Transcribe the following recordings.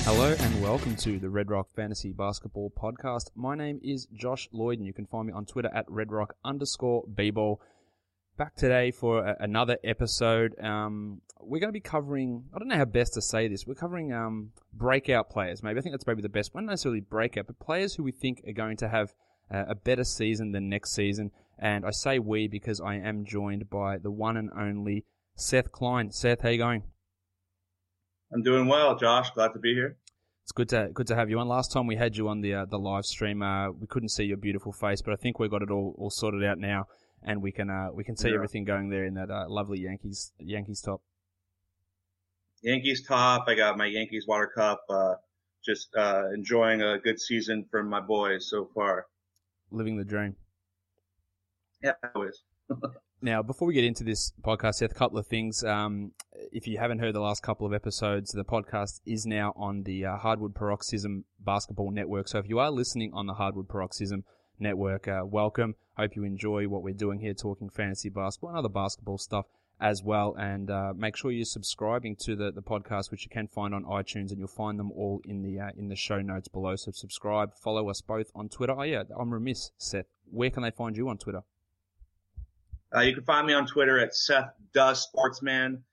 Hello and welcome to the Red Rock Fantasy Basketball Podcast. My name is Josh Lloyd and you can find me on Twitter at redrock_bball. Back today for another episode. We're going to be covering, I don't know how best to say this, we're covering breakout players. Maybe I think that's maybe the best one, not necessarily breakout, but players who we think are going to have a better season than next season. And I say we because I am joined by the one and only Seth Klein. Seth, how you going? I'm doing well, Josh. Glad to be here. It's good to have you on. Last time we had you on the live stream, we couldn't see your beautiful face, but I think we got it all sorted out now, and we can see everything going there in that lovely Yankees top. Yankees top. I got my Yankees water cup. Just enjoying a good season from my boys so far. Living the dream. Yeah, always. Now, before we get into this podcast, Seth, a couple of things. If you haven't heard the last couple of episodes, the podcast is now on the Hardwood Paroxysm Basketball Network. So if you are listening on the Hardwood Paroxysm Network, welcome. Hope you enjoy what we're doing here, talking fantasy basketball and other basketball stuff as well. And make sure you're subscribing to the podcast, which you can find on iTunes, and you'll find them all in the show notes below. So subscribe, follow us both on Twitter. Oh yeah, I'm remiss, Seth. Where can they find you on Twitter? You can find me on Twitter at Seth Does Sportsman,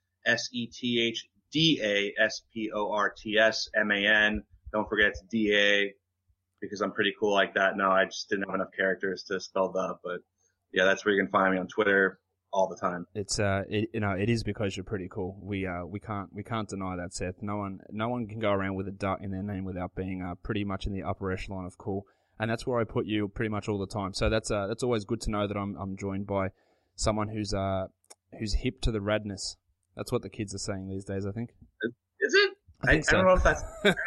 SETHDASPORTSMAN. Don't forget it's DA because I'm pretty cool like that. No, I just didn't have enough characters to spell that, but yeah, that's where you can find me on Twitter all the time. It's it is because you're pretty cool. We can't deny that, Seth. No one can go around with a dot in their name without being pretty much in the upper echelon of cool, and that's where I put you pretty much all the time. So that's always good to know that I'm joined by someone who's hip to the radness. That's what the kids are saying these days, I think. Is it? I don't know if that's.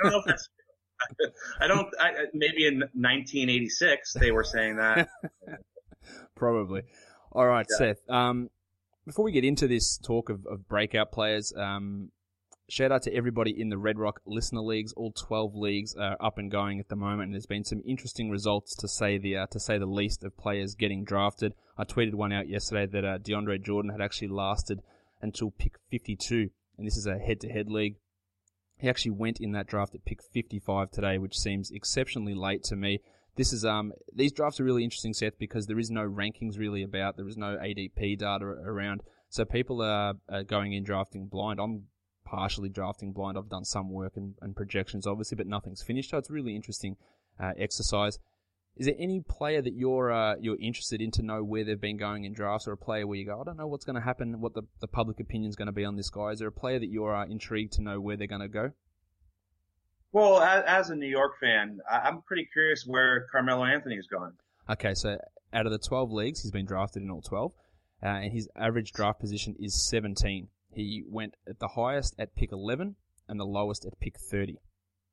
Maybe in 1986 they were saying that. Probably. All right, yeah. Seth. Before we get into this talk of breakout players, shout out to everybody in the Red Rock listener leagues. All 12 leagues are up and going at the moment, and there's been some interesting results to say the least of players getting drafted. I tweeted one out yesterday that DeAndre Jordan had actually lasted until pick 52, and this is a head-to-head league. He actually went in that draft at pick 55 today, which seems exceptionally late to me. This is these drafts are really interesting, Seth, because there is no rankings really about. There is no ADP data around, so people are going in drafting blind. I'm partially drafting blind. I've done some work and projections, obviously, but nothing's finished. So it's a really interesting exercise. Is there any player that you're interested in to know where they've been going in drafts, or a player where you go, I don't know what's going to happen, what the public opinion is going to be on this guy? Is there a player that you're intrigued to know where they're going to go? Well, as a New York fan, I'm pretty curious where Carmelo Anthony is going. Okay, so out of the 12 leagues, he's been drafted in all 12, and his average draft position is 17. He went at the highest at pick 11 and the lowest at pick 30.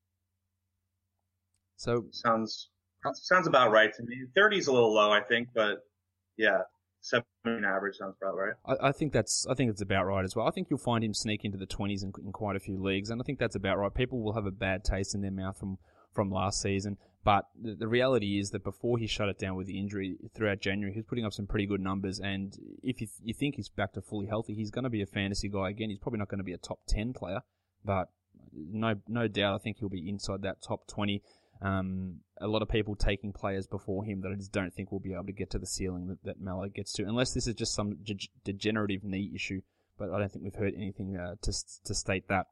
So sounds about right to me. 30 is a little low, I think, but yeah, 17 average sounds about right. I think it's about right as well. I think you'll find him sneak into the 20s in quite a few leagues, and I think that's about right. People will have a bad taste in their mouth from last season, but the reality is that before he shut it down with the injury throughout January, he was putting up some pretty good numbers, and if you think he's back to fully healthy, he's going to be a fantasy guy again. He's probably not going to be a top 10 player, but no doubt I think he'll be inside that top 20. A lot of people taking players before him that I just don't think will be able to get to the ceiling that Melo gets to, unless this is just some degenerative knee issue, but I don't think we've heard anything to state that.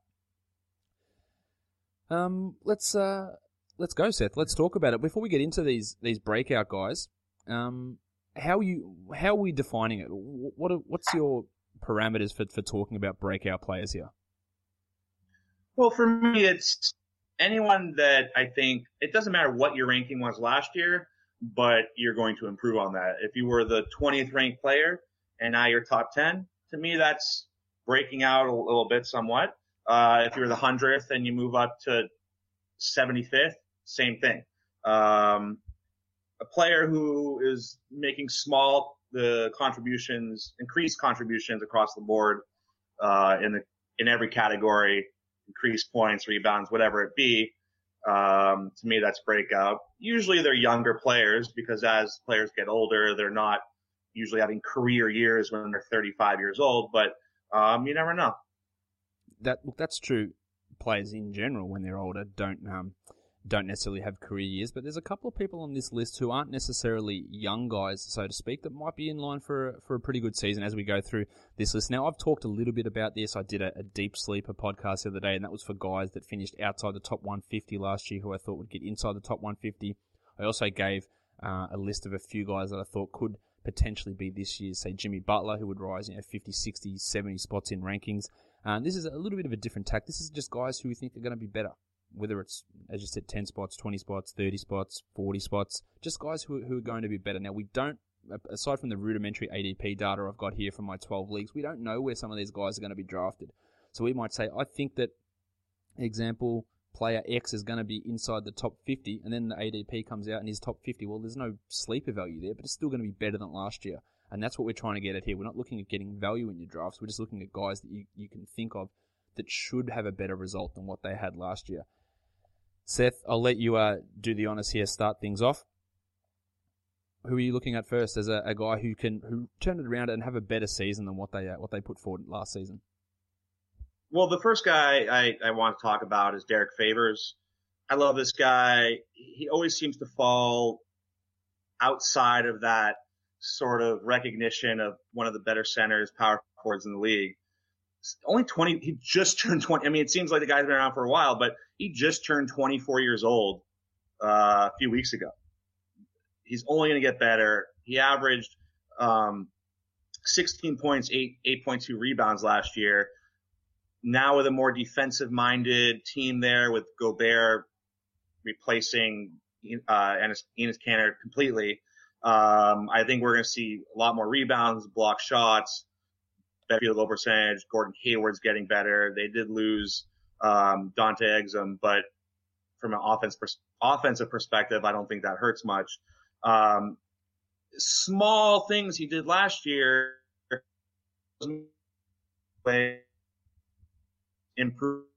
Let's go, Seth. Let's talk about it. Before we get into these breakout guys, how are we defining it? What's your parameters for talking about breakout players here? Well, for me, it's anyone that I think, it doesn't matter what your ranking was last year, but you're going to improve on that. If you were the 20th ranked player and now you're top 10, to me that's breaking out a little bit somewhat. If you're the 100th and you move up to 75th, same thing. A player who is making increased contributions across the board, in every category, increased points, rebounds, whatever it be. To me, that's breakout. Usually they're younger players because as players get older, they're not usually having career years when they're 35 years old, but you never know. That's true. players in general, when they're older, don't necessarily have career years. But there's a couple of people on this list who aren't necessarily young guys, so to speak, that might be in line for a pretty good season as we go through this list. Now, I've talked a little bit about this. I did a deep sleeper podcast the other day, and that was for guys that finished outside the top 150 last year, who I thought would get inside the top 150. I also gave a list of a few guys that I thought could potentially be this year's, say, Jimmy Butler, who would rise 50, 60, 70 spots in rankings. This is a little bit of a different tack. This is just guys who we think are going to be better. Whether it's, as you said, 10 spots, 20 spots, 30 spots, 40 spots, just guys who are going to be better. Now, we don't, aside from the rudimentary ADP data I've got here from my 12 leagues, we don't know where some of these guys are going to be drafted. So we might say, I think that, example, player X is going to be inside the top 50, and then the ADP comes out and he's top 50. Well, there's no sleeper value there, but it's still going to be better than last year. And that's what we're trying to get at here. We're not looking at getting value in your drafts. We're just looking at guys that you can think of that should have a better result than what they had last year. Seth, I'll let you do the honors here, start things off. Who are you looking at first as a guy who turn it around and have a better season than what they put forward last season? Well, the first guy I want to talk about is Derek Favors. I love this guy. He always seems to fall outside of that sort of recognition of one of the better centers, power forwards in the league. Only 20, he just turned 20. I mean, it seems like the guy's been around for a while, but he just turned 24 years old a few weeks ago. He's only going to get better. He averaged 16 points, 8.2 rebounds last year. Now with a more defensive-minded team there, with Gobert replacing Enes Kanter completely, I think we're going to see a lot more rebounds, block shots, better field goal percentage. Gordon Hayward's getting better. They did lose Dante Exum, but from an offensive perspective, I don't think that hurts much. Small things he did last year improved.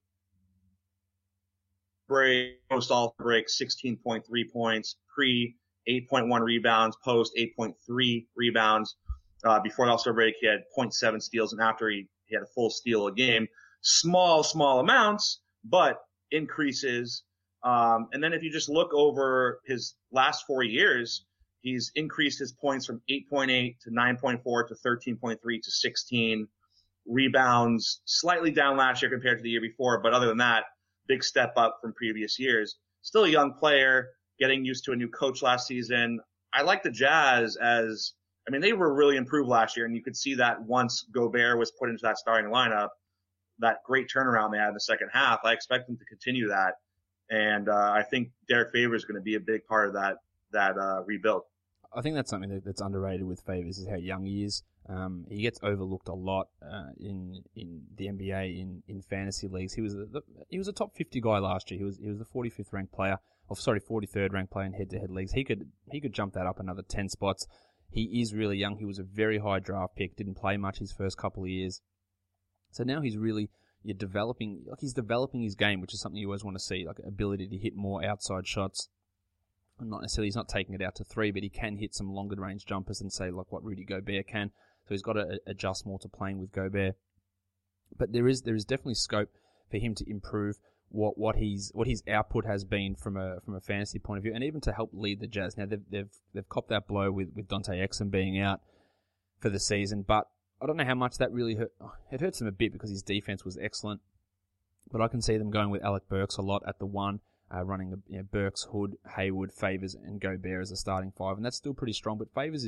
Post all break 16.3 points, pre 8.1 rebounds, post 8.3 rebounds. Before the All-Star break, he had 0.7 steals, and after he had a full steal a game. Small amounts, but increases. And then if you just look over his last 4 years, he's increased his points from 8.8 to 9.4 to 13.3 to 16. Rebounds slightly down last year compared to the year before, but other than that, big step up from previous years. Still a young player, getting used to a new coach last season. I like the Jazz they were really improved last year, and you could see that once Gobert was put into that starting lineup, that great turnaround they had in the second half. I expect them to continue that, and I think Derek Favors is going to be a big part of that rebuild. I think that's something that's underrated with Favors, is how young he is. He gets overlooked a lot in the NBA in fantasy leagues. He was a top 50 guy last year. He was the 45th ranked player, 43rd ranked player in head-to-head leagues. He could jump that up another 10 spots. He is really young. He was a very high draft pick. Didn't play much his first couple of years. So now he's really developing his game, which is something you always want to see, like ability to hit more outside shots. Not necessarily, he's not taking it out to three, but he can hit some longer range jumpers and say like what Rudy Gobert can. So he's got to adjust more to playing with Gobert. But there is definitely scope for him to improve what his output has been from a fantasy point of view, and even to help lead the Jazz. Now they've copped that blow with Dante Exum being out for the season, but I don't know how much that really hurt. It hurts them a bit because his defense was excellent, but I can see them going with Alec Burks a lot at the one, running Burks, Hood, Hayward, Favors, and Gobert as a starting five, and that's still pretty strong. But Favors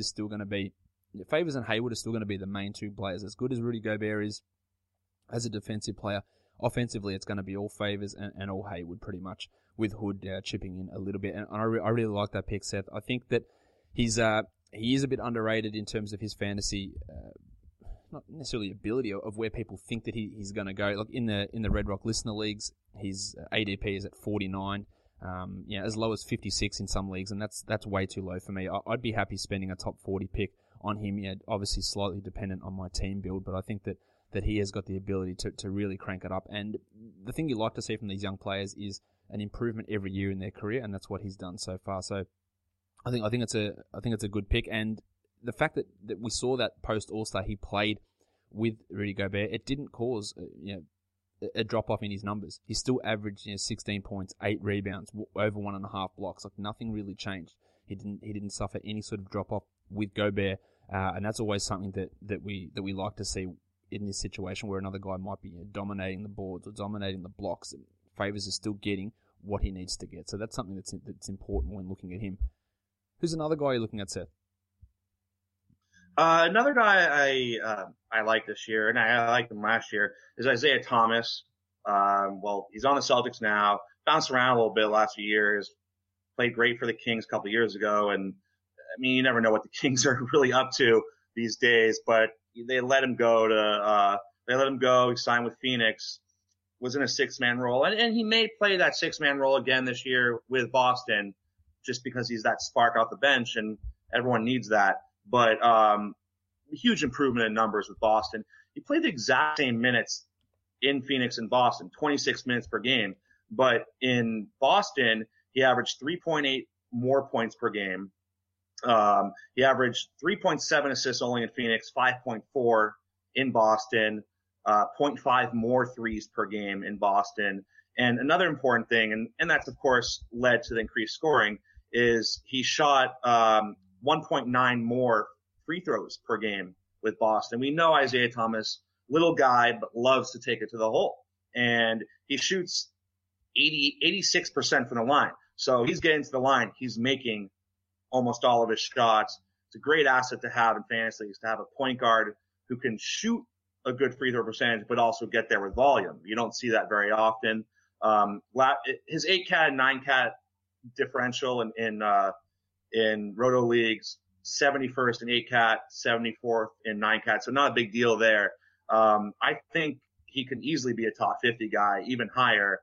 and Hayward are still going to be the main two players. As good as Rudy Gobert is as a defensive player, offensively it's going to be all Favors and all Hayward pretty much, with Hood chipping in a little bit. And I really like that pick, Seth. I think that he is a bit underrated in terms of his fantasy, not necessarily ability, of where people think that he's going to go. Like in the Red Rock listener leagues, his ADP is at 49. As low as 56 in some leagues, and that's way too low for me. I'd be happy spending a top 40 pick on him. Obviously slightly dependent on my team build, but I think that he has got the ability to really crank it up. And the thing you like to see from these young players is an improvement every year in their career, and that's what he's done so far. So I think it's a good pick. And the fact that we saw that post All-Star he played with Rudy Gobert, it didn't cause a drop off in his numbers. He still averaged 16 points, 8 rebounds, over 1.5 blocks. Like nothing really changed. He didn't suffer any sort of drop off with Gobert, and that's always something that we like to see in this situation where another guy might be dominating the boards or dominating the blocks. Favors is still getting what he needs to get. So that's something that's important when looking at him. Who's another guy you're looking at, Seth? Another guy I like this year, and I liked him last year, is Isaiah Thomas. Well, he's on the Celtics now, bounced around a little bit the last few years, played great for the Kings a couple of years ago, and I mean, you never know what the Kings are really up to these days, but they let him go. He signed with Phoenix, was in a 6-man role, and he may play that 6-man role again this year with Boston, just because he's that spark off the bench, and everyone needs that. But huge improvement in numbers with Boston. He played the exact same minutes in Phoenix and Boston, 26 minutes per game. But in Boston, he averaged 3.8 more points per game. He averaged 3.7 assists only in Phoenix, 5.4 in Boston, 0.5 more threes per game in Boston. And another important thing, and that's of course led to the increased scoring, is he shot 1.9 more free throws per game with Boston. We know Isaiah Thomas, little guy, but loves to take it to the hole. And he shoots 86% from the line. So he's getting to the line. He's making almost all of his shots. It's a great asset to have in fantasy, is to have a point guard who can shoot a good free throw percentage, but also get there with volume. You don't see that very often. His 8-cat and 9-cat differential in Roto leagues, 71st in 8-cat, 74th in 9-cat. So not a big deal there. I think he can easily be a top 50 guy, even higher.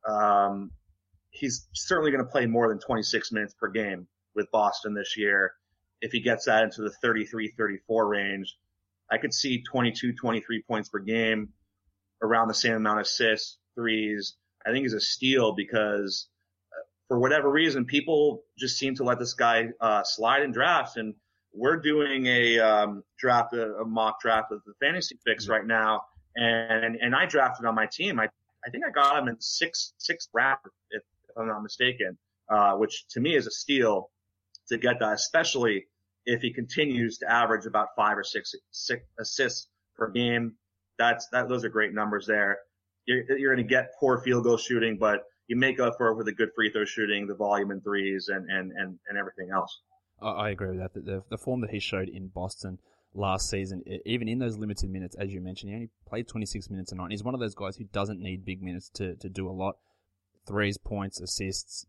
He's certainly going to play more than 26 minutes per game with Boston this year. If he gets that into the 33-34 range, I could see 22, 23 points per game, around the same amount of assists, threes. I think he's a steal because for whatever reason, people just seem to let this guy slide in drafts. And we're doing a mock draft with the Fantasy Fix right now. And I drafted on my team. I think I got him in sixth round, if I'm not mistaken, which to me is a steal to get that, especially if he continues to average about 5 or 6 assists per game. Those are great numbers there. You're going to get poor field goal shooting, but you make up for it with a good free throw shooting, the volume in threes, and everything else. I agree with that. The form that he showed in Boston last season, even in those limited minutes, as you mentioned, he only played 26 minutes a night. He's one of those guys who doesn't need big minutes to do a lot. Threes, points, assists.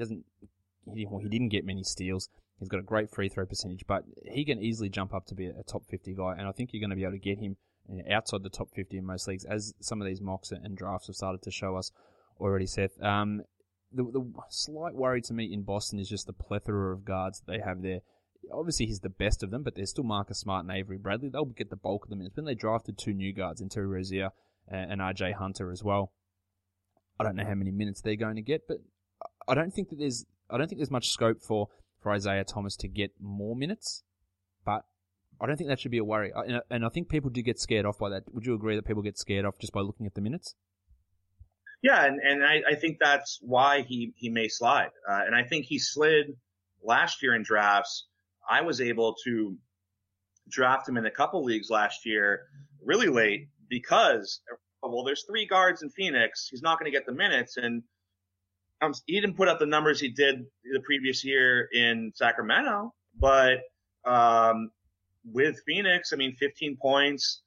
He didn't get many steals. He's got a great free throw percentage, but he can easily jump up to be a top 50 guy, and I think you're going to be able to get him outside the top 50 in most leagues, as some of these mocks and drafts have started to show us already, Seth. The slight worry to me in Boston is just the plethora of guards that they have there. Obviously, he's the best of them, but there's still Marcus Smart and Avery Bradley. They'll get the bulk of the minutes. When they drafted 2 new guards, in Terry Rozier and RJ Hunter as well, I don't know how many minutes they're going to get, but I don't think there's much scope for Isaiah Thomas to get more minutes, but I don't think that should be a worry. And I think people do get scared off by that. Would you agree that people get scared off just by looking at the minutes? Yeah, and I think that's why he may slide. And I think he slid last year in drafts. I was able to draft him in a couple leagues last year really late because, well, there's 3 guards in Phoenix. He's not going to get the minutes. And he didn't put up the numbers he did the previous year in Sacramento. But with Phoenix, 15 points,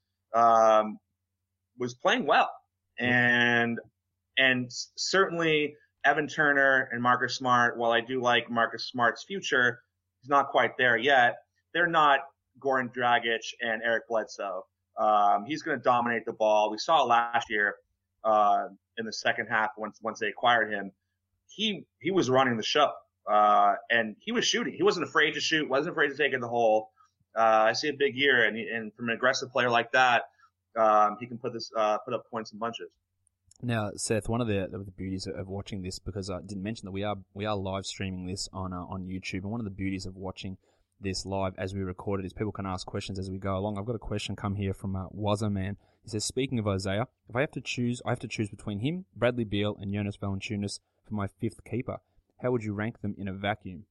was playing well. And certainly Evan Turner and Marcus Smart, while I do like Marcus Smart's future, he's not quite there yet. They're not Goran Dragic and Eric Bledsoe. He's going to dominate the ball. We saw it last year in the second half once they acquired him. He was running the show, and he was shooting. He wasn't afraid to shoot, wasn't afraid to take it in the hole. I see a big year, and from an aggressive player like that, he can put up points in bunches. Now, Seth, one of the beauties of watching this, because I didn't mention that we are live streaming this on YouTube, and one of the beauties of watching this live as we record it is people can ask questions as we go along. I've got a question come here from Wazzaman. He says, speaking of Isaiah, if I have to choose between him, Bradley Beal, and Jonas Valanciunas for my fifth keeper. How would you rank them in a vacuum?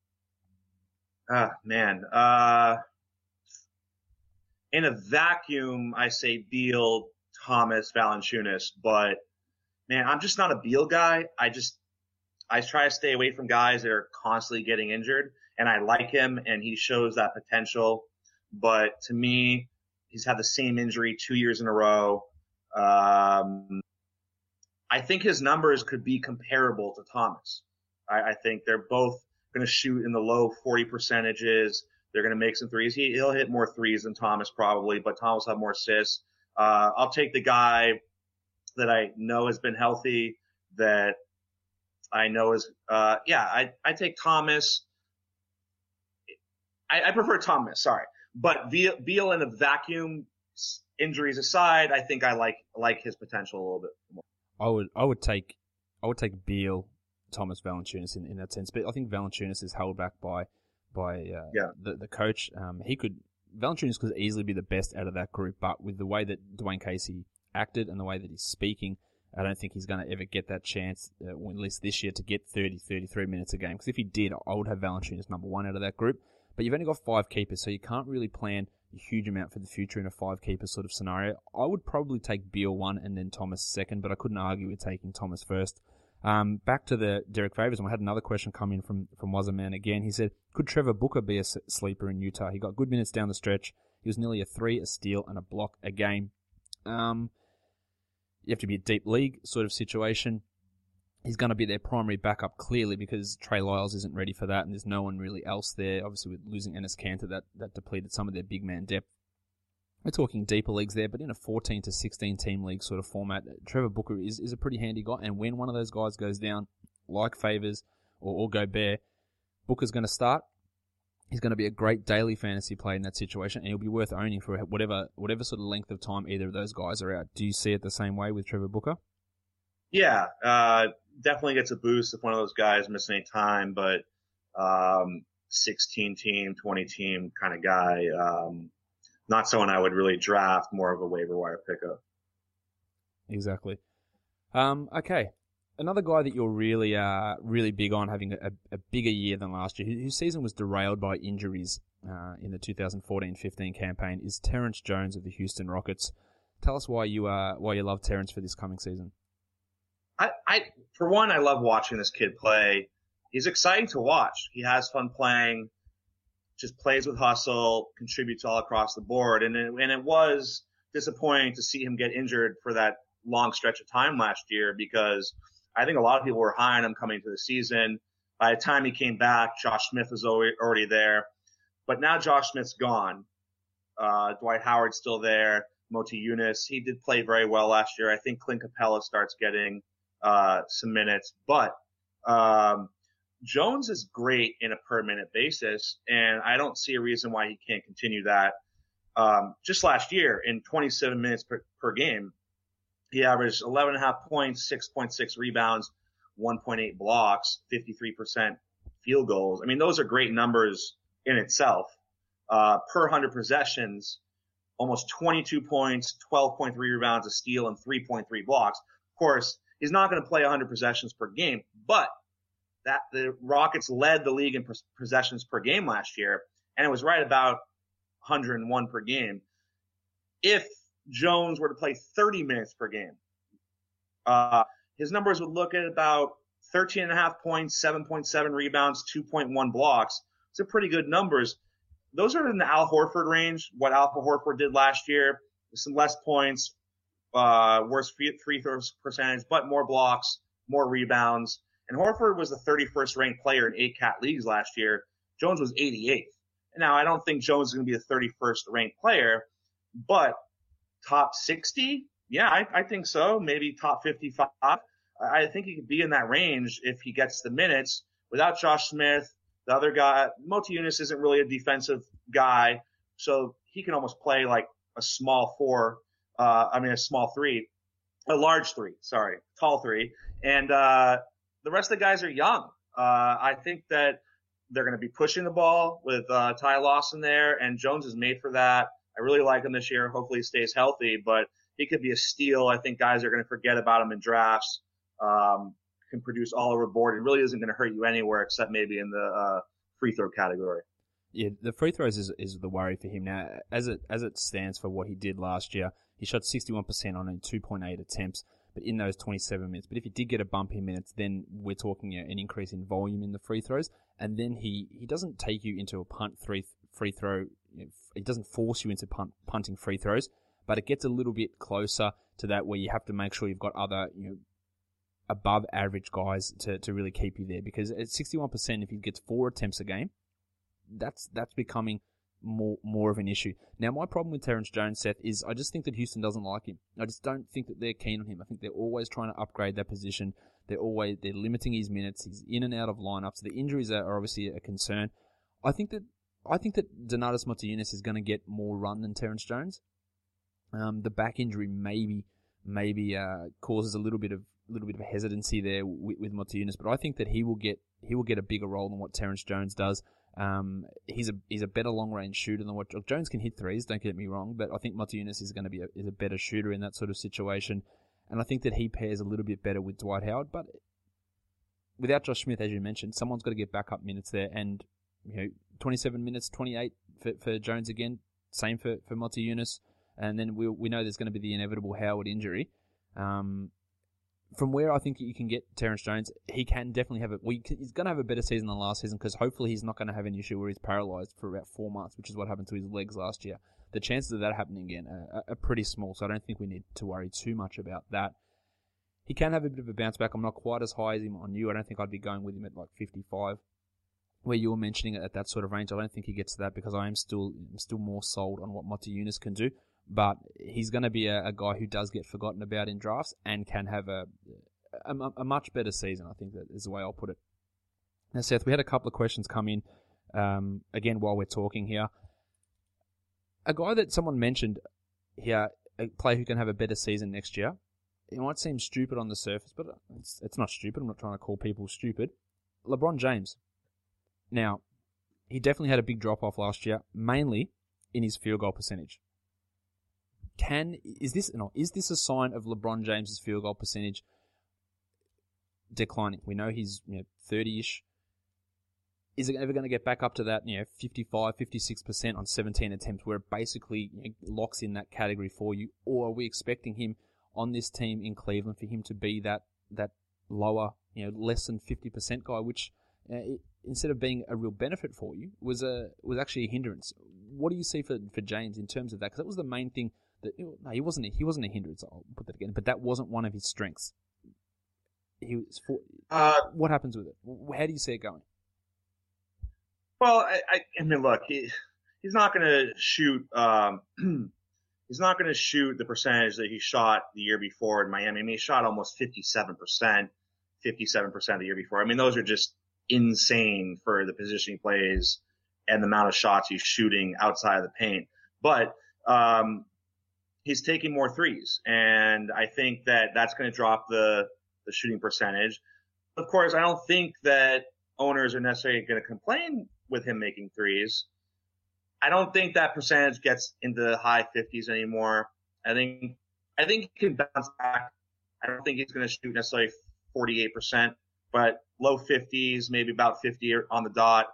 In a vacuum, I say Beal, Thomas, Valanciunas, but man, I'm just not a Beal guy. I try to stay away from guys that are constantly getting injured, and I like him and he shows that potential. But to me, he's had the same injury 2 years in a row. I think his numbers could be comparable to Thomas. I think they're both going to shoot in the low 40 percentages. They're going to make some threes. He'll hit more threes than Thomas probably, but Thomas will have more assists. I'll take the guy that I know has been healthy, that I know is, I take Thomas. I prefer Thomas, sorry. But Beal in a vacuum, injuries aside, I think I like his potential a little bit more. I would take Beal, Thomas, Valanciunas in that sense, but I think Valanciunas is held back by the coach. Valanciunas could easily be the best out of that group, but with the way that Dwayne Casey acted and the way that he's speaking, I don't think he's going to ever get that chance, at least this year, to get 30, 33 minutes a game. Because if he did, I would have Valanciunas number one out of that group. But you've only got 5 keepers, so you can't really plan a huge amount for the future in a 5-keeper sort of scenario. I would probably take Beal 1 and then Thomas 2nd, but I couldn't argue with taking Thomas first. Back to the Derek Favors, and we had another question come in from Wazzaman again. He said, could Trevor Booker be a sleeper in Utah? He got good minutes down the stretch. He was nearly a 3, a steal, and a block a game. You have to be a deep league sort of situation. He's going to be their primary backup clearly because Trey Lyles isn't ready for that, and there's no one really else there. Obviously, with losing Enes Kanter, that depleted some of their big man depth. We're talking deeper leagues there, but in a 14 to 16 team league sort of format, Trevor Booker is a pretty handy guy. And when one of those guys goes down, like Favors or Gobert, Booker's going to start. He's going to be a great daily fantasy play in that situation, and he'll be worth owning for whatever sort of length of time either of those guys are out. Do you see it the same way with Trevor Booker? Yeah, definitely gets a boost if one of those guys miss any time, but 16 team, 20 team kind of guy. Not someone I would really draft, more of a waiver wire pickup. Exactly. Okay. Another guy that you're really big on having a bigger year than last year, whose season was derailed by injuries in the 2014-15 campaign, is Terrence Jones of the Houston Rockets. Tell us why you love Terrence for this coming season. For one, I love watching this kid play. He's exciting to watch. He has fun playing, just plays with hustle, contributes all across the board. And it was disappointing to see him get injured for that long stretch of time last year, because I think a lot of people were high on him coming into the season. By the time he came back, Josh Smith was already there. But now Josh Smith's gone. Dwight Howard's still there. Moti Yunus, he did play very well last year. I think Clint Capella starts getting some minutes. But Jones is great in a per-minute basis, and I don't see a reason why he can't continue that. Just last year, in 27 minutes per game, he averaged 11.5 points, 6.6 rebounds, 1.8 blocks, 53% field goals. I mean, those are great numbers in itself. Per 100 possessions, almost 22 points, 12.3 rebounds, a steal, and 3.3 blocks. Of course, he's not going to play 100 possessions per game, but that the Rockets led the league in possessions per game last year, and it was right about 101 per game. If Jones were to play 30 minutes per game, his numbers would look at about 13.5 points, 7.7 rebounds, 2.1 blocks. Those are pretty good numbers. Those are in the Al Horford range, what Al Horford did last year, with some less points, worse free throw percentage, but more blocks, more rebounds. And Horford was the 31st ranked player in 8 cat leagues last year. Jones was 88th. Now, I don't think Jones is going to be the 31st ranked player, but top 60? Yeah, I think so. Maybe top 55. I think he could be in that range if he gets the minutes. Without Josh Smith, the other guy, Moti Yunus isn't really a defensive guy, so he can almost play like a small three, a large three, tall three. And the rest of the guys are young. I think that they're going to be pushing the ball with Ty Lawson there, and Jones is made for that. I really like him this year. Hopefully he stays healthy, but he could be a steal. I think guys are going to forget about him in drafts. Can produce all over the board. It really isn't going to hurt you anywhere except maybe in the free throw category. Yeah, the free throws is the worry for him now. As it stands for what he did last year, he shot 61% on 2.8 attempts, but in those 27 minutes. But if he did get a bump in minutes, then we're talking an increase in volume in the free throws. And then he doesn't take you into a punt free throw. It doesn't force you into punting free throws, but it gets a little bit closer to that where you have to make sure you've got other above average guys to really keep you there. Because at 61%, if he gets 4 attempts a game, that's becoming more of an issue. Now, my problem with Terrence Jones, Seth, is I just think that Houston doesn't like him. I just don't think that they're keen on him. I think they're always trying to upgrade that position. They're limiting his minutes. He's in and out of lineups. The injuries are obviously a concern. I think that Donatas Motiejunas is going to get more run than Terrence Jones. The back injury maybe causes a little bit of hesitancy there with Motiejunas, but I think that he will get a bigger role than what Terrence Jones does. He's a better long range shooter than what Jones can hit threes. Don't get me wrong, but I think Motiejunas is going to be a better shooter in that sort of situation, and I think that he pairs a little bit better with Dwight Howard. But without Josh Smith, as you mentioned, someone's got to get backup minutes there, and 27 minutes, 28 for Jones again. Same for Motiejunas, and then we know there's going to be the inevitable Howard injury. From where I think you can get Terrence Jones, he can definitely he's going to have a better season than last season because hopefully he's not going to have an issue where he's paralyzed for about 4 months, which is what happened to his legs last year. The chances of that happening again are pretty small, so I don't think we need to worry too much about that. He can have a bit of a bounce back. I'm not quite as high as him on you. I don't think I'd be going with him at like 55. Where you were mentioning it at that sort of range, I don't think he gets to that because I am still more sold on what Motiejunas can do. But he's going to be a guy who does get forgotten about in drafts and can have a much better season, I think that is the way I'll put it. Now, Seth, we had a couple of questions come in, again, while we're talking here. A guy that someone mentioned here, a player who can have a better season next year, it might seem stupid on the surface, but it's not stupid. I'm not trying to call people stupid. LeBron James. Now, he definitely had a big drop-off last year, mainly in his field goal percentage. Is this a sign of LeBron James's field goal percentage declining? We know he's 30-ish. Is it ever going to get back up to that 55, 56% on 17 attempts where it basically locks in that category for you? Or are we expecting him on this team in Cleveland for him to be that lower, less than 50% guy, which instead of being a real benefit for you was actually a hindrance? What do you see for James in terms of that? Because that was the main thing. No, he wasn't a hindrance. I'll put that again. But that wasn't one of his strengths. What happens with it? How do you see it going? Well, I mean, look, he's not going to shoot. He's not going to shoot the percentage that he shot the year before in Miami. I mean, he shot almost 57% the year before. I mean, those are just insane for the position he plays and the amount of shots he's shooting outside of the paint. But he's taking more threes, and I think that that's going to drop the shooting percentage. Of course, I don't think that owners are necessarily going to complain with him making threes. I don't think that percentage gets into the high 50s anymore. I think he can bounce back. I don't think he's going to shoot necessarily 48%, but low 50s, maybe about 50 on the dot.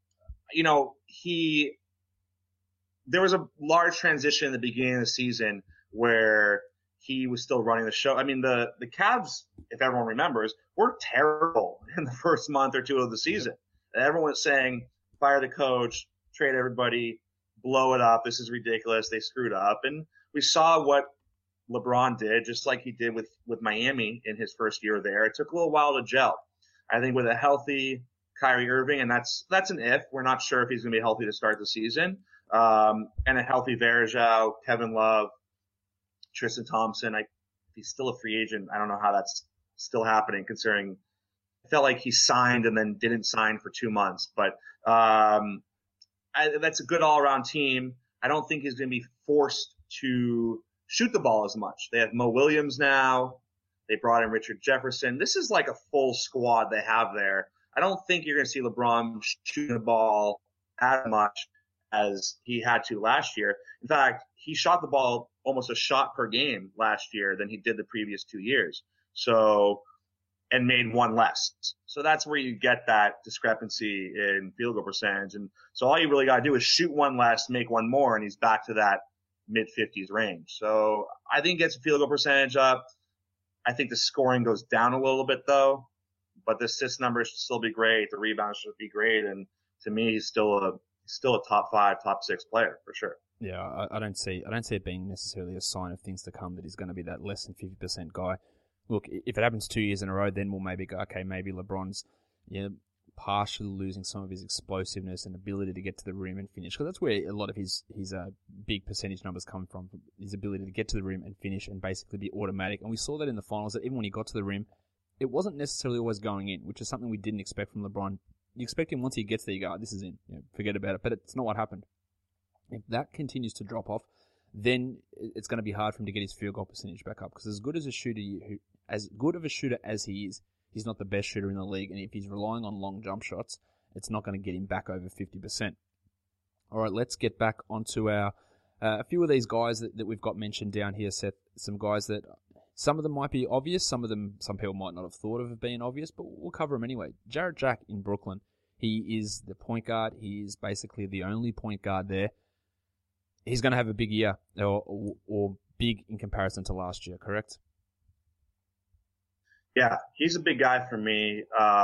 There was a large transition in the beginning of the season where he was still running the show. I mean, the Cavs, if everyone remembers, were terrible in the first month or two of the season. And everyone was saying, fire the coach, trade everybody, blow it up. This is ridiculous. They screwed up. And we saw what LeBron did, just like he did with Miami in his first year there. It took a little while to gel. I think with a healthy Kyrie Irving, and that's an if. We're not sure if he's going to be healthy to start the season. And a healthy Varejao, Kevin Love, Tristan Thompson. If he's still a free agent, I don't know how that's still happening, considering I felt like he signed and then didn't sign for 2 months. But that's a good all-around team. I don't think he's going to be forced to shoot the ball as much. They have Mo Williams now. They brought in Richard Jefferson. This is like a full squad they have there. I don't think you're going to see LeBron shooting the ball as much as he had to last year. In fact, he shot the ball almost a shot per game last year than he did the previous 2 years. So, and made one less. So that's where you get that discrepancy in field goal percentage. And so all you really got to do is shoot one less, make one more, and he's back to that mid-50s range. So I think he gets the field goal percentage up. I think the scoring goes down a little bit, though. But the assist numbers should still be great. The rebounds should be great. And to me, he's still a top 5, top 6 player for sure. Yeah, I don't see it being necessarily a sign of things to come that he's going to be that less than 50% guy. Look, if it happens 2 years in a row, then we'll maybe go, okay, maybe LeBron's partially losing some of his explosiveness and ability to get to the rim and finish. Because that's where a lot of his big percentage numbers come from, his ability to get to the rim and finish and basically be automatic. And we saw that in the finals, that even when he got to the rim, it wasn't necessarily always going in, which is something we didn't expect from LeBron. You expect him once he gets there, you go, oh, this is in, forget about it. But it's not what happened. If that continues to drop off, then it's going to be hard for him to get his field goal percentage back up. Because as good of a shooter as he is, he's not the best shooter in the league. And if he's relying on long jump shots, it's not going to get him back over 50%. All right, let's get back onto our a few of these guys that we've got mentioned down here, Seth. Some guys that some of them might be obvious, some people might not have thought of being obvious, but we'll cover them anyway. Jarrett Jack in Brooklyn. He is the point guard. He is basically the only point guard there. He's going to have a big year, or big in comparison to last year, correct? Yeah, he's a big guy for me.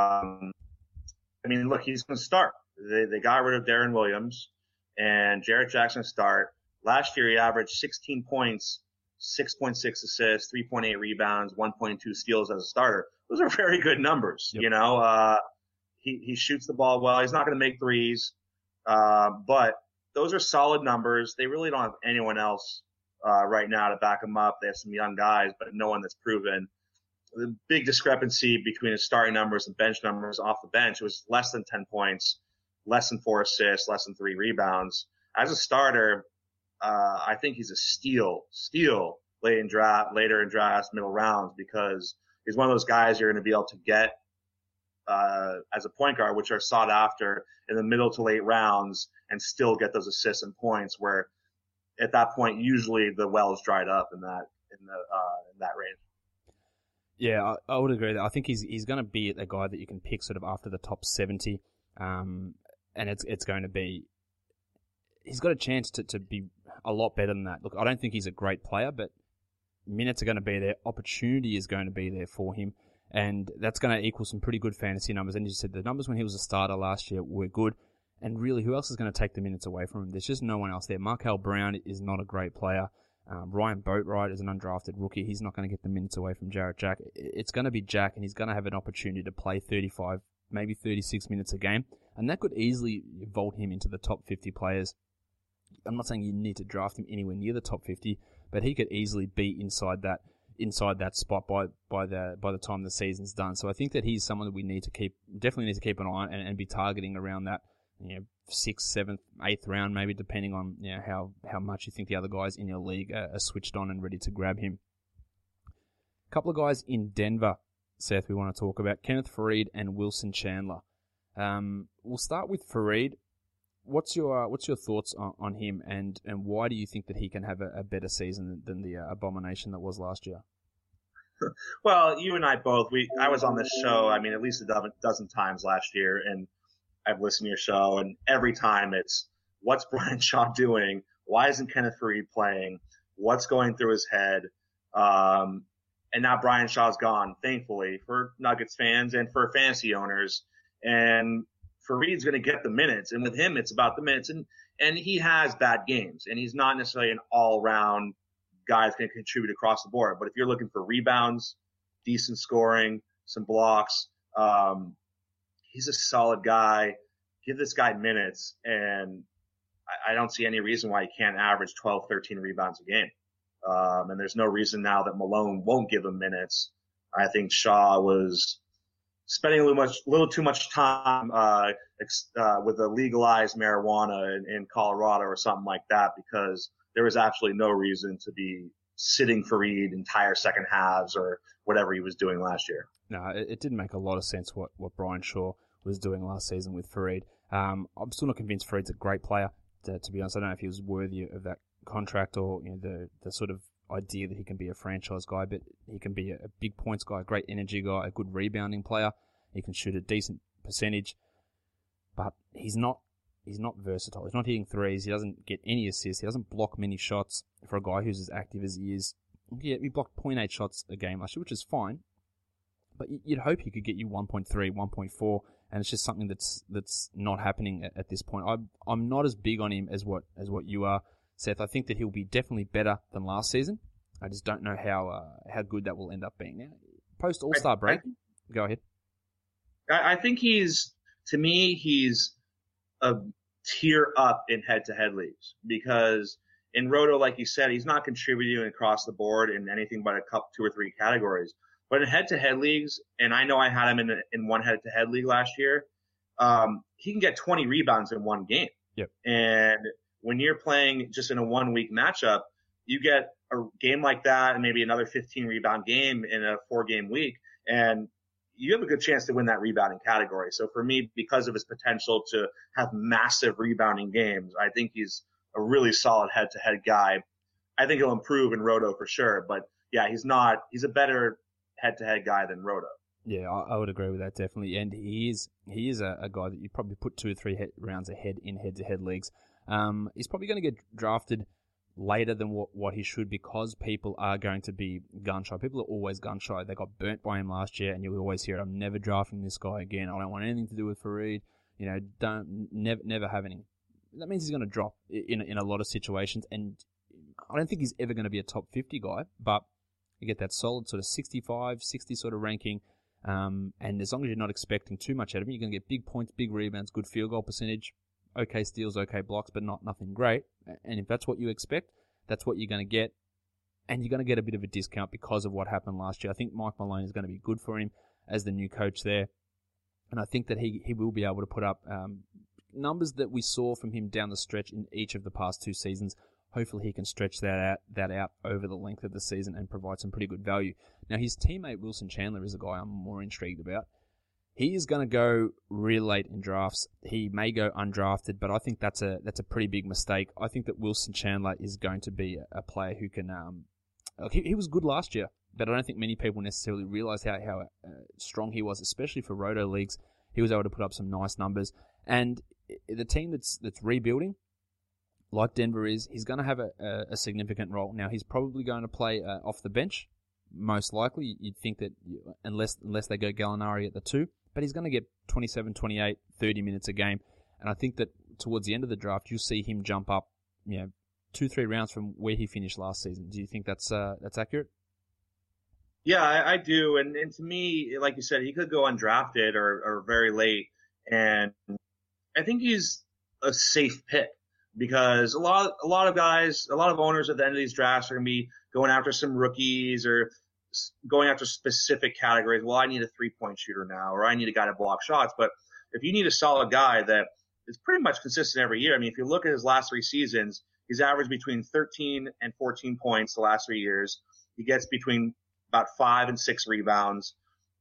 Look, he's going to start. They got rid of Darren Williams, and Jarrett Jackson start. Last year, he averaged 16 points, 6.6 assists, 3.8 rebounds, 1.2 steals as a starter. Those are very good numbers. Yep. He shoots the ball well. He's not going to make threes, but those are solid numbers. They really don't have anyone else right now to back them up. They have some young guys, but no one that's proven. The big discrepancy between his starting numbers and bench numbers off the bench was less than 10 points, less than 4 assists, less than 3 rebounds. As a starter, I think he's a steal later in drafts, middle rounds, because he's one of those guys you're going to be able to get as a point guard, which are sought after in the middle to late rounds, and still get those assists and points, where at that point usually the well is dried up in that range. Yeah, I would agree that I think he's going to be a guy that you can pick sort of after the top 70, and it's going to be, he's got a chance to be a lot better than that. Look, I don't think he's a great player, but minutes are going to be there, opportunity is going to be there for him, and that's going to equal some pretty good fantasy numbers. And as you said, the numbers when he was a starter last year were good, and really, who else is going to take the minutes away from him? There's just no one else there. Markel Brown is not a great player. Ryan Boatwright is an undrafted rookie. He's not going to get the minutes away from Jarrett Jack. It's going to be Jack, and he's going to have an opportunity to play 35, maybe 36 minutes a game, and that could easily vault him into the top 50 players. I'm not saying you need to draft him anywhere near the top 50, but he could easily be inside that spot by the time the season's done. So I think that he's someone that we definitely need to keep an eye on and be targeting around that 6th, 7th, 8th round, maybe, depending on how much you think the other guys in your league are switched on and ready to grab him. A couple of guys in Denver, Seth, we want to talk about: Kenneth Faried and Wilson Chandler. We'll start with Faried. What's your thoughts on him, and why do you think that he can have a better season than the abomination that was last year? Well, you and I both, I was on this show, at least a dozen times last year, and I've listened to your show, and every time it's, what's Brian Shaw doing? Why isn't Kenneth Faried playing? What's going through his head? And now Brian Shaw's gone, thankfully, for Nuggets fans and for fantasy owners. And Faried's going to get the minutes, and with him, it's about the minutes. And he has bad games, and he's not necessarily an all-around guy that's going to contribute across the board. But if you're looking for rebounds, decent scoring, some blocks, he's a solid guy. Give this guy minutes, and I don't see any reason why he can't average 12, 13 rebounds a game. And there's no reason now that Malone won't give him minutes. I think Shaw was spending a little too much time with the legalized marijuana in Colorado or something like that, because there was absolutely no reason to be sitting Faried entire second halves or whatever he was doing last year. No, it didn't make a lot of sense what Brian Shaw was doing last season with Farid. I'm still not convinced Farid's a great player. To be honest, I don't know if he was worthy of that contract or the sort of idea that he can be a franchise guy, but he can be a big points guy, a great energy guy, a good rebounding player. He can shoot a decent percentage, but he's not versatile. He's not hitting threes. He doesn't get any assists. He doesn't block many shots for a guy who's as active as he is. Yeah, he blocked 0.8 shots a game last year, which is fine, but you'd hope he could get you 1.3, 1.4, and it's just something that's not happening at this point. I'm not as big on him as what you are, Seth. I think that he'll be definitely better than last season. I just don't know how good that will end up being. Now, post All-Star break, go ahead. I think he's a tier up in head-to-head leagues because in Roto, like you said, he's not contributing across the board in anything but two or three categories. But in head-to-head leagues, and I know I had him in one head-to-head league last year, he can get 20 rebounds in one game. Yep. And when you're playing just in a 1 week matchup, you get a game like that and maybe another 15 rebound game in a 4-game week, and you have a good chance to win that rebounding category. So for me, because of his potential to have massive rebounding games, I think he's a really solid head-to-head guy. I think he'll improve in Roto for sure, but yeah, he's a better head-to-head guy than Roto. Yeah, I would agree with that definitely, and he is a guy that you probably put 2 or 3 rounds ahead in head-to-head leagues. He's probably going to get drafted later than what he should because people are going to be gun-shy. People are always gun-shy. They got burnt by him last year, and you'll always hear it, I'm never drafting this guy again. I don't want anything to do with Farid. Never have any. That means he's going to drop in a lot of situations, and I don't think he's ever going to be a top 50 guy, but you get that solid sort of 65, 60 sort of ranking, and as long as you're not expecting too much out of him, you're going to get big points, big rebounds, good field goal percentage, okay steals, okay blocks, but nothing great. And if that's what you expect, that's what you're going to get, and you're going to get a bit of a discount because of what happened last year. I think Mike Malone is going to be good for him as the new coach there, and I think that he will be able to put up numbers that we saw from him down the stretch in each of the past 2 seasons. Hopefully he can stretch that out over the length of the season and provide some pretty good value. Now, his teammate Wilson Chandler is a guy I'm more intrigued about. He is going to go real late in drafts. He may go undrafted, but I think that's a pretty big mistake. I think that Wilson Chandler is going to be a player who can... he was good last year, but I don't think many people necessarily realize how strong he was, especially for Roto leagues. He was able to put up some nice numbers. And the team that's rebuilding, like Denver is, he's going to have a significant role. Now, he's probably going to play off the bench, most likely. You'd think that unless they go Gallinari at the 2, but he's going to get 27, 28, 30 minutes a game. And I think that towards the end of the draft, you'll see him jump up, 2-3 rounds from where he finished last season. Do you think that's accurate? Yeah, I do. And to me, like you said, he could go undrafted or very late. And I think he's a safe pick. Because a lot of guys, a lot of owners at the end of these drafts are going to be going after some rookies or going after specific categories. Well, I need a 3-point shooter now, or I need a guy to block shots. But if you need a solid guy that is pretty much consistent every year, I mean, if you look at his last 3 seasons, he's averaged between 13 and 14 points the last 3 years. He gets between about 5 and 6 rebounds,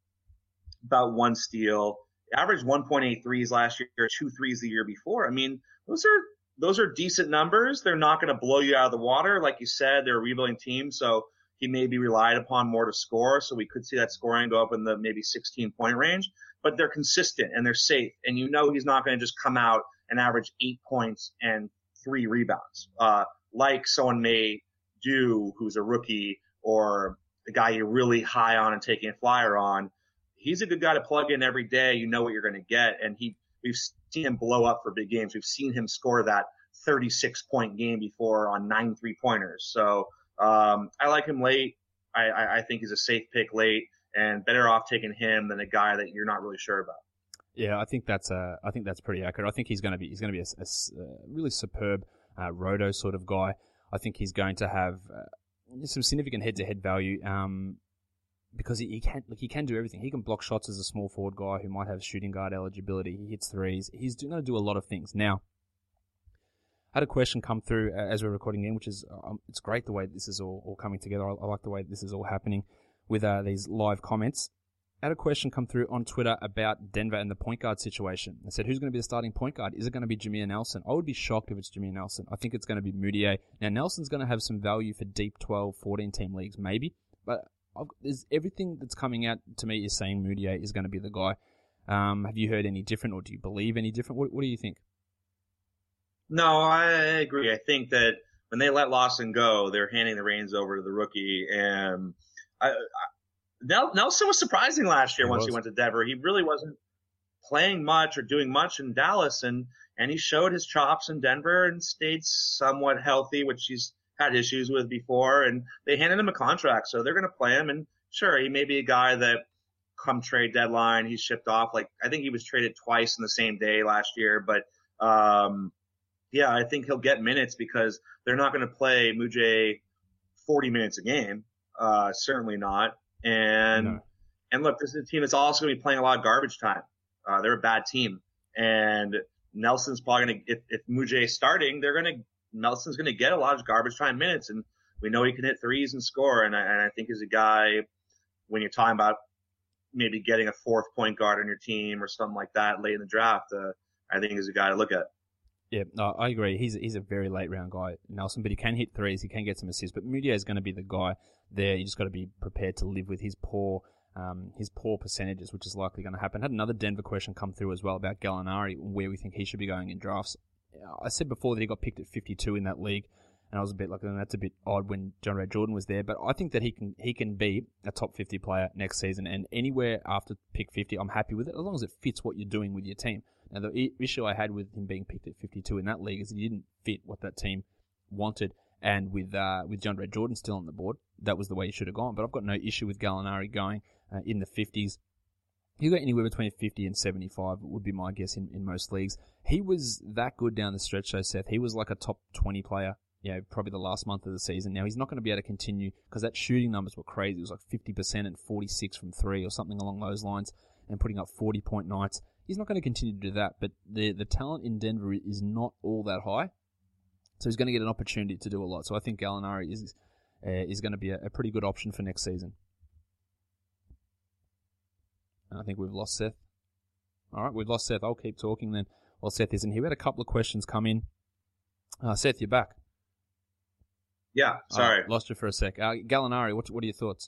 about 1 steal. He averaged 1.8 threes last year, 2 threes the year before. I mean, those are decent numbers. They're not going to blow you out of the water. Like you said, they're a rebuilding team, so he may be relied upon more to score. So we could see that scoring go up in the maybe 16-point range. But they're consistent and they're safe. And he's not going to just come out and average 8 points and 3 rebounds, like someone may do who's a rookie or the guy you're really high on and taking a flyer on. He's a good guy to plug in every day. You know what you're going to get. And we've seen him blow up for big games. We've seen him score that 36-point game before on 9 3-pointers. So I like him late. I think he's a safe pick late, and better off taking him than a guy that you're not really sure about. Yeah, I think that's pretty accurate. I think he's going to be a really superb Roto sort of guy. I think he's going to have some significant head-to-head value. Because he can do everything. He can block shots as a small forward guy who might have shooting guard eligibility. He hits threes. He's going to do a lot of things. Now, I had a question come through as we're recording in, which is it's great the way this is all coming together. I like the way this is all happening with these live comments. I had a question come through on Twitter about Denver and the point guard situation. They said, who's going to be the starting point guard? Is it going to be Jameer Nelson? I would be shocked if it's Jameer Nelson. I think it's going to be Mudiay. Now, Nelson's going to have some value for deep 12, 14-team leagues, maybe. But everything that's coming out to me is saying Mudiay is going to be the guy. Have you heard any different, or do you believe any different? What do you think? No, I agree. I think that when they let Lawson go, they're handing the reins over to the rookie. And Nelson was surprising last year once he went to Denver. He really wasn't playing much or doing much in Dallas, and he showed his chops in Denver and stayed somewhat healthy, which he's had issues with before. And they handed him a contract, so they're going to play him. And sure, he may be a guy that come trade deadline, he's shipped off. Like, I think he was traded twice in the same day last year, but yeah, I think he'll get minutes because they're not going to play Mudiay 40 minutes a game. Certainly not. And look, this is a team that's also going to be playing a lot of garbage time. They're a bad team. And Nelson's probably going to, if Mudiay's starting, Nelson's going to get a lot of garbage time minutes. And we know he can hit threes and score. And I think as a guy, when you're talking about maybe getting a fourth point guard on your team or something like that late in the draft, I think he's a guy to look at. Yeah, no, I agree. He's a very late round guy, Nelson, but he can hit threes. He can get some assists. But Mudiay is going to be the guy there. You just got to be prepared to live with his poor percentages, which is likely going to happen. Had another Denver question come through as well about Gallinari, where we think he should be going in drafts. I said before that he got picked at 52 in that league, and I was a bit like, that's a bit odd when John Ray Jordan was there. But I think that he can be a top 50 player next season, and anywhere after pick 50, I'm happy with it, as long as it fits what you're doing with your team. Now, the issue I had with him being picked at 52 in that league is he didn't fit what that team wanted. And with DeAndre Jordan still on the board, that was the way he should have gone. But I've got no issue with Gallinari going in the 50s. He got anywhere between 50 and 75, would be my guess in most leagues. He was that good down the stretch, though, Seth. He was like a top 20 player, probably the last month of the season. Now, he's not going to be able to continue because that shooting numbers were crazy. It was like 50% and 46 from three or something along those lines, and putting up 40-point nights. He's not going to continue to do that, but the talent in Denver is not all that high, so he's going to get an opportunity to do a lot. So I think Gallinari is going to be a pretty good option for next season. And I think we've lost Seth. All right, we've lost Seth. I'll keep talking then while Seth isn't here. We had a couple of questions come in. Seth, you're back. Yeah, sorry. Lost you for a sec. Gallinari, what are your thoughts?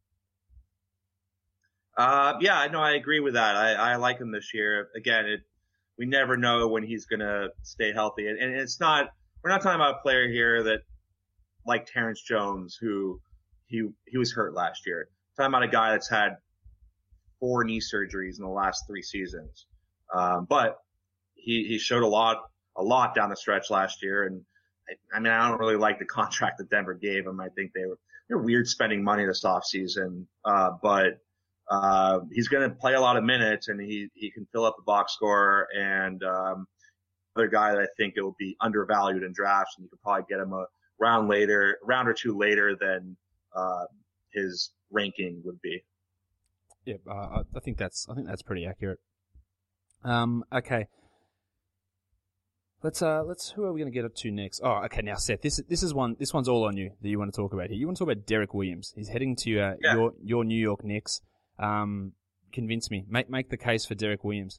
Yeah, no, I agree with that. I like him this year. Again, we never know when he's gonna stay healthy. And we're not talking about a player here that, like Terrence Jones, who he was hurt last year. We're talking about a guy that's had 4 knee surgeries in the last 3 seasons. But he showed a lot down the stretch last year. And I mean, I don't really like the contract that Denver gave him. I think they're weird spending money this offseason. But he's going to play a lot of minutes, and he can fill up the box score. And other guy that I think it will be undervalued in drafts, and you could probably get him a round or two later than his ranking would be. Yeah, I think that's pretty accurate. Okay. Let's who are we going to get to next? Oh, okay. Now, Seth, this one's all on you that you want to talk about here. You want to talk about Derek Williams. He's heading to your New York Knicks. Convince me. Make the case for Derek Williams.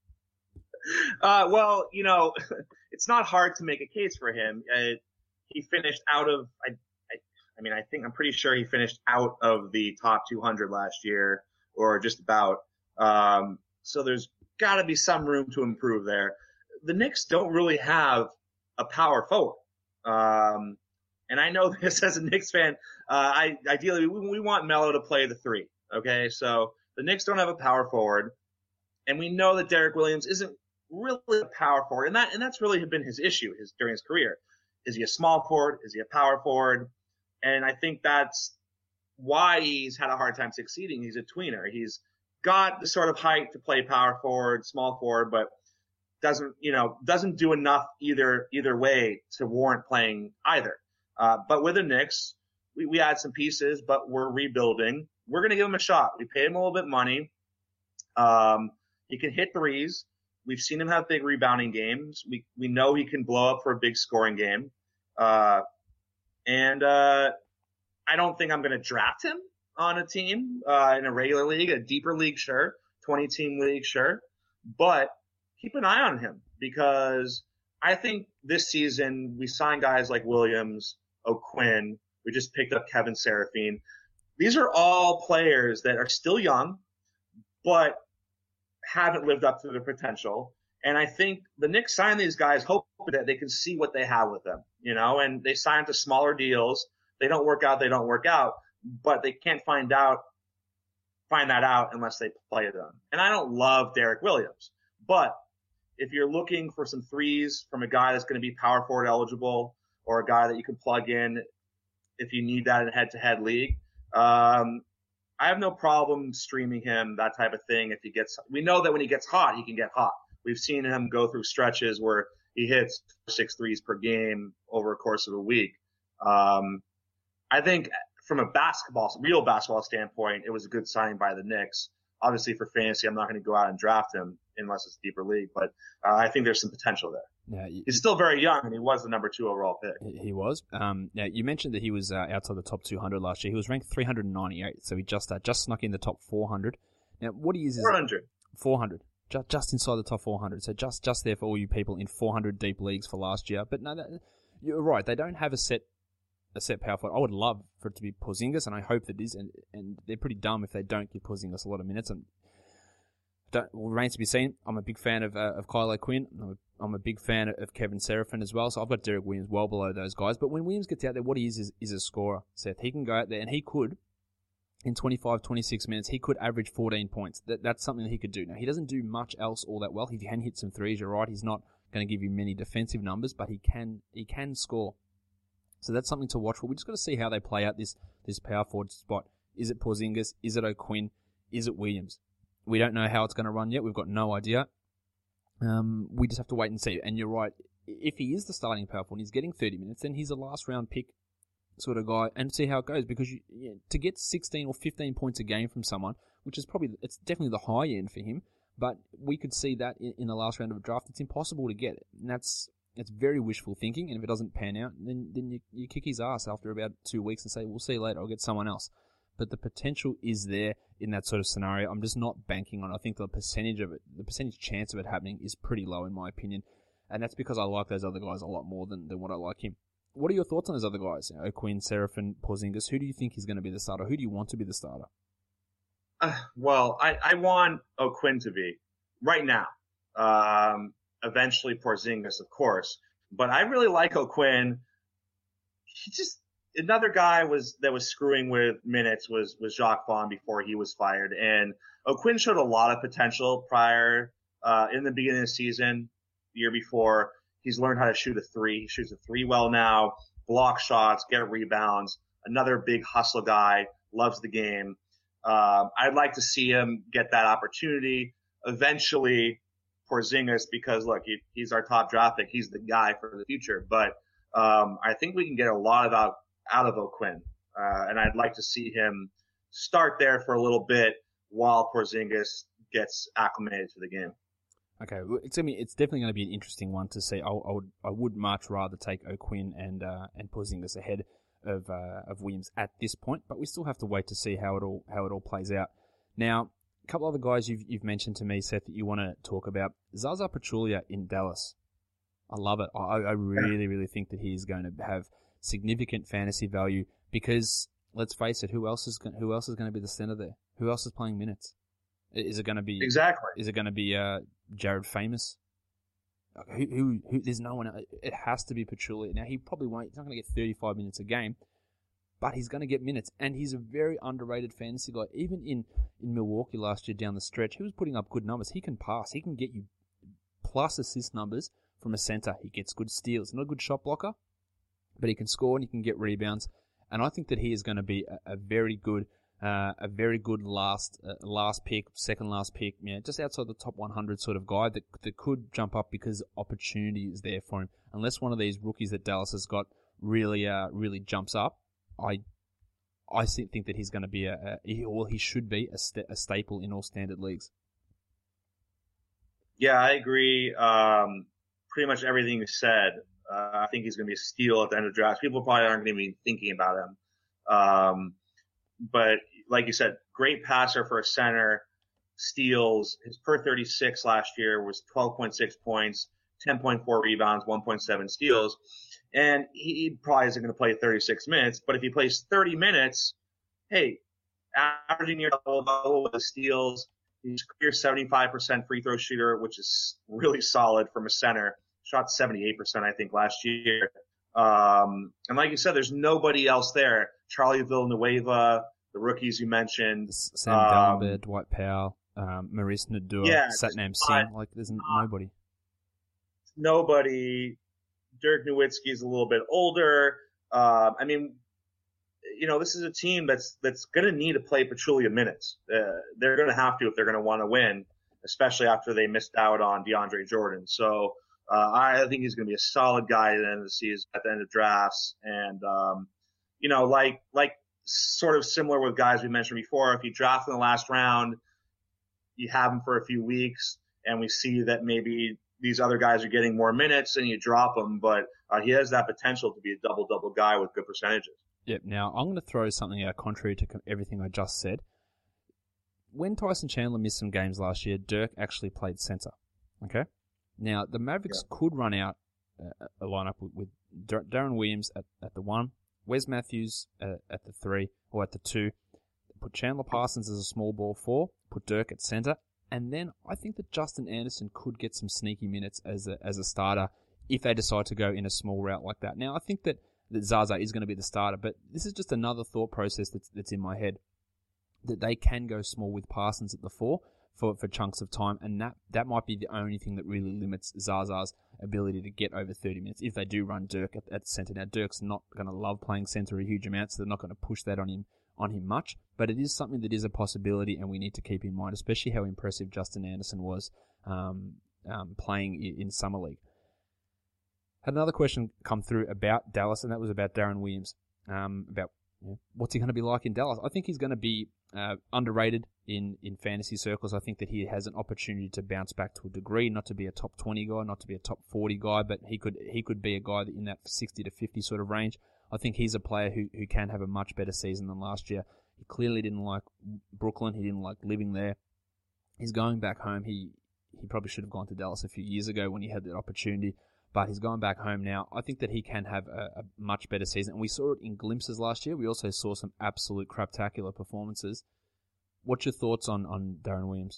Well, it's not hard to make a case for him. He finished out of, I'm pretty sure he finished out of the top 200 last year, or just about. So there's got to be some room to improve there. The Knicks don't really have a power forward. And I know this as a Knicks fan. Ideally, we want Melo to play the 3. Okay, so the Knicks don't have a power forward, and we know that Derek Williams isn't really a power forward, and that's really been his issue during his career. Is he a small forward? Is he a power forward? And I think that's why he's had a hard time succeeding. He's a tweener. He's got the sort of height to play power forward, small forward, but doesn't do enough either way to warrant playing either. But with the Knicks, we add some pieces, but we're rebuilding. We're going to give him a shot. We paid him a little bit of money. He can hit threes. We've seen him have big rebounding games. We know he can blow up for a big scoring game. And I don't think I'm going to draft him, on a team in a regular league, a deeper league, sure, 20-team league, sure, but keep an eye on him because I think this season we signed guys like Williams, O'Quinn. We just picked up Kevin Serafine. These are all players that are still young, but haven't lived up to their potential. And I think the Knicks sign these guys hoping that they can see what they have with them, and they sign to smaller deals. They don't work out, but they can't find that out unless they play them. And I don't love Derek Williams, but if you're looking for some threes from a guy that's going to be power forward eligible or a guy that you can plug in if you need that in a head-to-head league, I have no problem streaming him, that type of thing. We know that when he gets hot, he can get hot. We've seen him go through stretches where he hits 6 threes per game over a course of a week. I think from a real basketball standpoint, it was a good signing by the Knicks. Obviously for fantasy, I'm not going to go out and draft him unless it's a deeper league, but I think there's some potential there. Yeah, he's still very young, and he was the number 2 overall pick. He was. Now you mentioned that he was outside the top 200 last year. He was ranked 398, so he just snuck in the top 400. Now what he is 400, just inside the top 400. So just there for all you people in 400 deep leagues for last year. But no, you're right. They don't have a set power forward. I would love for it to be Porzingis, and I hope that it is. And they're pretty dumb if they don't give Porzingis a lot of minutes. And remains to be seen. I'm a big fan of Kyle O'Quinn. I'm a big fan of Kevin Serafine as well. So I've got Derek Williams well below those guys. But when Williams gets out there, what he is a scorer, Seth. He can go out there and he could, in 25, 26 minutes, he could average 14 points. That's something that he could do. Now, he doesn't do much else all that well. He can hit some threes, you're right. He's not going to give you many defensive numbers, but he can score. So that's something to watch for. We just got to see how they play out this power forward spot. Is it Porzingis? Is it O'Quinn? Is it Williams? We don't know how it's going to run yet. We've got no idea. We just have to wait and see. And you're right. If he is the starting power forward and he's getting 30 minutes, then he's a last round pick sort of guy, and see how it goes. Because to get 16 or 15 points a game from someone, which is it's definitely the high end for him, but we could see that in the last round of a draft. It's impossible to get. And it's very wishful thinking. And if it doesn't pan out, then you kick his ass after about 2 weeks and say, we'll see you later. I'll get someone else. But the potential is there in that sort of scenario. I'm just not banking on it. I think the percentage chance of it happening is pretty low in my opinion. And that's because I like those other guys a lot more than what I like him. What are your thoughts on those other guys? O'Quinn, Serafine, Porzingis. Who do you think is going to be the starter? Who do you want to be the starter? Well, I want O'Quinn to be right now. Eventually Porzingis, of course. But I really like O'Quinn. Another guy that was screwing with minutes was Jacques Vaughn before he was fired. And O'Quinn showed a lot of potential prior, in the beginning of the season, the year before. He's learned how to shoot a 3. He shoots a 3 well now, block shots, get rebounds. Another big hustle guy, loves the game. I'd like to see him get that opportunity. Eventually, Porzingis, because look, he's our top draft pick. He's the guy for the future. But I think we can get a lot out of O'Quinn. And I'd like to see him start there for a little bit while Porzingis gets acclimated to the game. Okay, it's definitely going to be an interesting one to see. I would much rather take O'Quinn and Porzingis ahead of Williams at this point, but we still have to wait to see how it all plays out. Now, a couple other guys you've mentioned to me, Seth, that you want to talk about. Zaza Pachulia in Dallas. I love it. I really, really think that he's going to have significant fantasy value because let's face it, who else is going to be the center there? Who else is playing minutes? Is it going to be exactly? Is it going to be Jared Famous? Who? There's no one. It has to be Pachulia. Now he probably won't. He's not going to get 35 minutes a game, but he's going to get minutes, and he's a very underrated fantasy guy. Even in Milwaukee last year down the stretch, he was putting up good numbers. He can pass. He can get you plus assist numbers from a center. He gets good steals. Not a good shot blocker, but he can score and he can get rebounds. And I think that he is going to be a very good last pick, second last pick, just outside the top 100 sort of guy that could jump up because opportunity is there for him. Unless one of these rookies that Dallas has got really jumps up, I think that he's going to be he should be a staple in all standard leagues. Yeah, I agree. Pretty much everything you said. I think he's going to be a steal at the end of the draft. People probably aren't going to be thinking about him. But like you said, great passer for a center, steals. His per 36 last year was 12.6 points, 10.4 rebounds, 1.7 steals. And he probably isn't going to play 36 minutes, but if he plays 30 minutes, hey, averaging near double with the steals. He's a clear 75% free throw shooter, which is really solid from a center. Shot 78%, I think, last year. And like you said, there's nobody else there. Charlie Villanueva, the rookies you mentioned. Sam Dalembert, Dwight Powell, Maurice Ndour, Satnam Singh. Like, there's nobody. Nobody. Dirk Nowitzki is a little bit older. I mean, you know, this is a team that's going to need to play Pachulia minutes. They're going to have to if they're going to want to win, especially after they missed out on DeAndre Jordan. So I think he's going to be a solid guy at the end of the season, at the end of drafts. And, you know, like sort of similar with guys we mentioned before, if you draft in the last round, you have him for a few weeks, and we see that maybe these other guys are getting more minutes and you drop him, but he has that potential to be a double-double guy with good percentages. Yep. Now, I'm going to throw something out contrary to everything I just said. When Tyson Chandler missed some games last year, Dirk actually played center. Okay? Now, the Mavericks could run out a lineup with Darren Williams at the 1, Wes Matthews at the 3, or at the 2, put Chandler Parsons as a small ball 4, put Dirk at center, and then I think that Justin Anderson could get some sneaky minutes as a starter if they decide to go in a small route like that. Now, I think that Zaza is going to be the starter, but this is just another thought process that's in my head, that they can go small with Parsons at the 4 for chunks of time, and that might be the only thing that really limits Zaza's ability to get over 30 minutes if they do run Dirk at center. Now, Dirk's not going to love playing center a huge amount, so they're not going to push that on him much, but it is something that is a possibility, and we need to keep in mind, especially how impressive Justin Anderson was playing in Summer League. Had another question come through about Dallas, and that was about Darren Williams, about what's he going to be like in Dallas. I think he's going to be underrated in fantasy circles. I think that he has an opportunity to bounce back to a degree, not to be a top 20 guy, not to be a top 40 guy, but he could be a guy that in that 60 to 50 sort of range. I think he's a player who can have a much better season than last year. He clearly didn't like Brooklyn. He didn't like living there. He's going back home. He probably should have gone to Dallas a few years ago when he had that opportunity, but he's going back home now. I think that he can have a much better season. And we saw it in glimpses last year. We also saw some absolute craptacular performances. What's your thoughts on Darren Williams?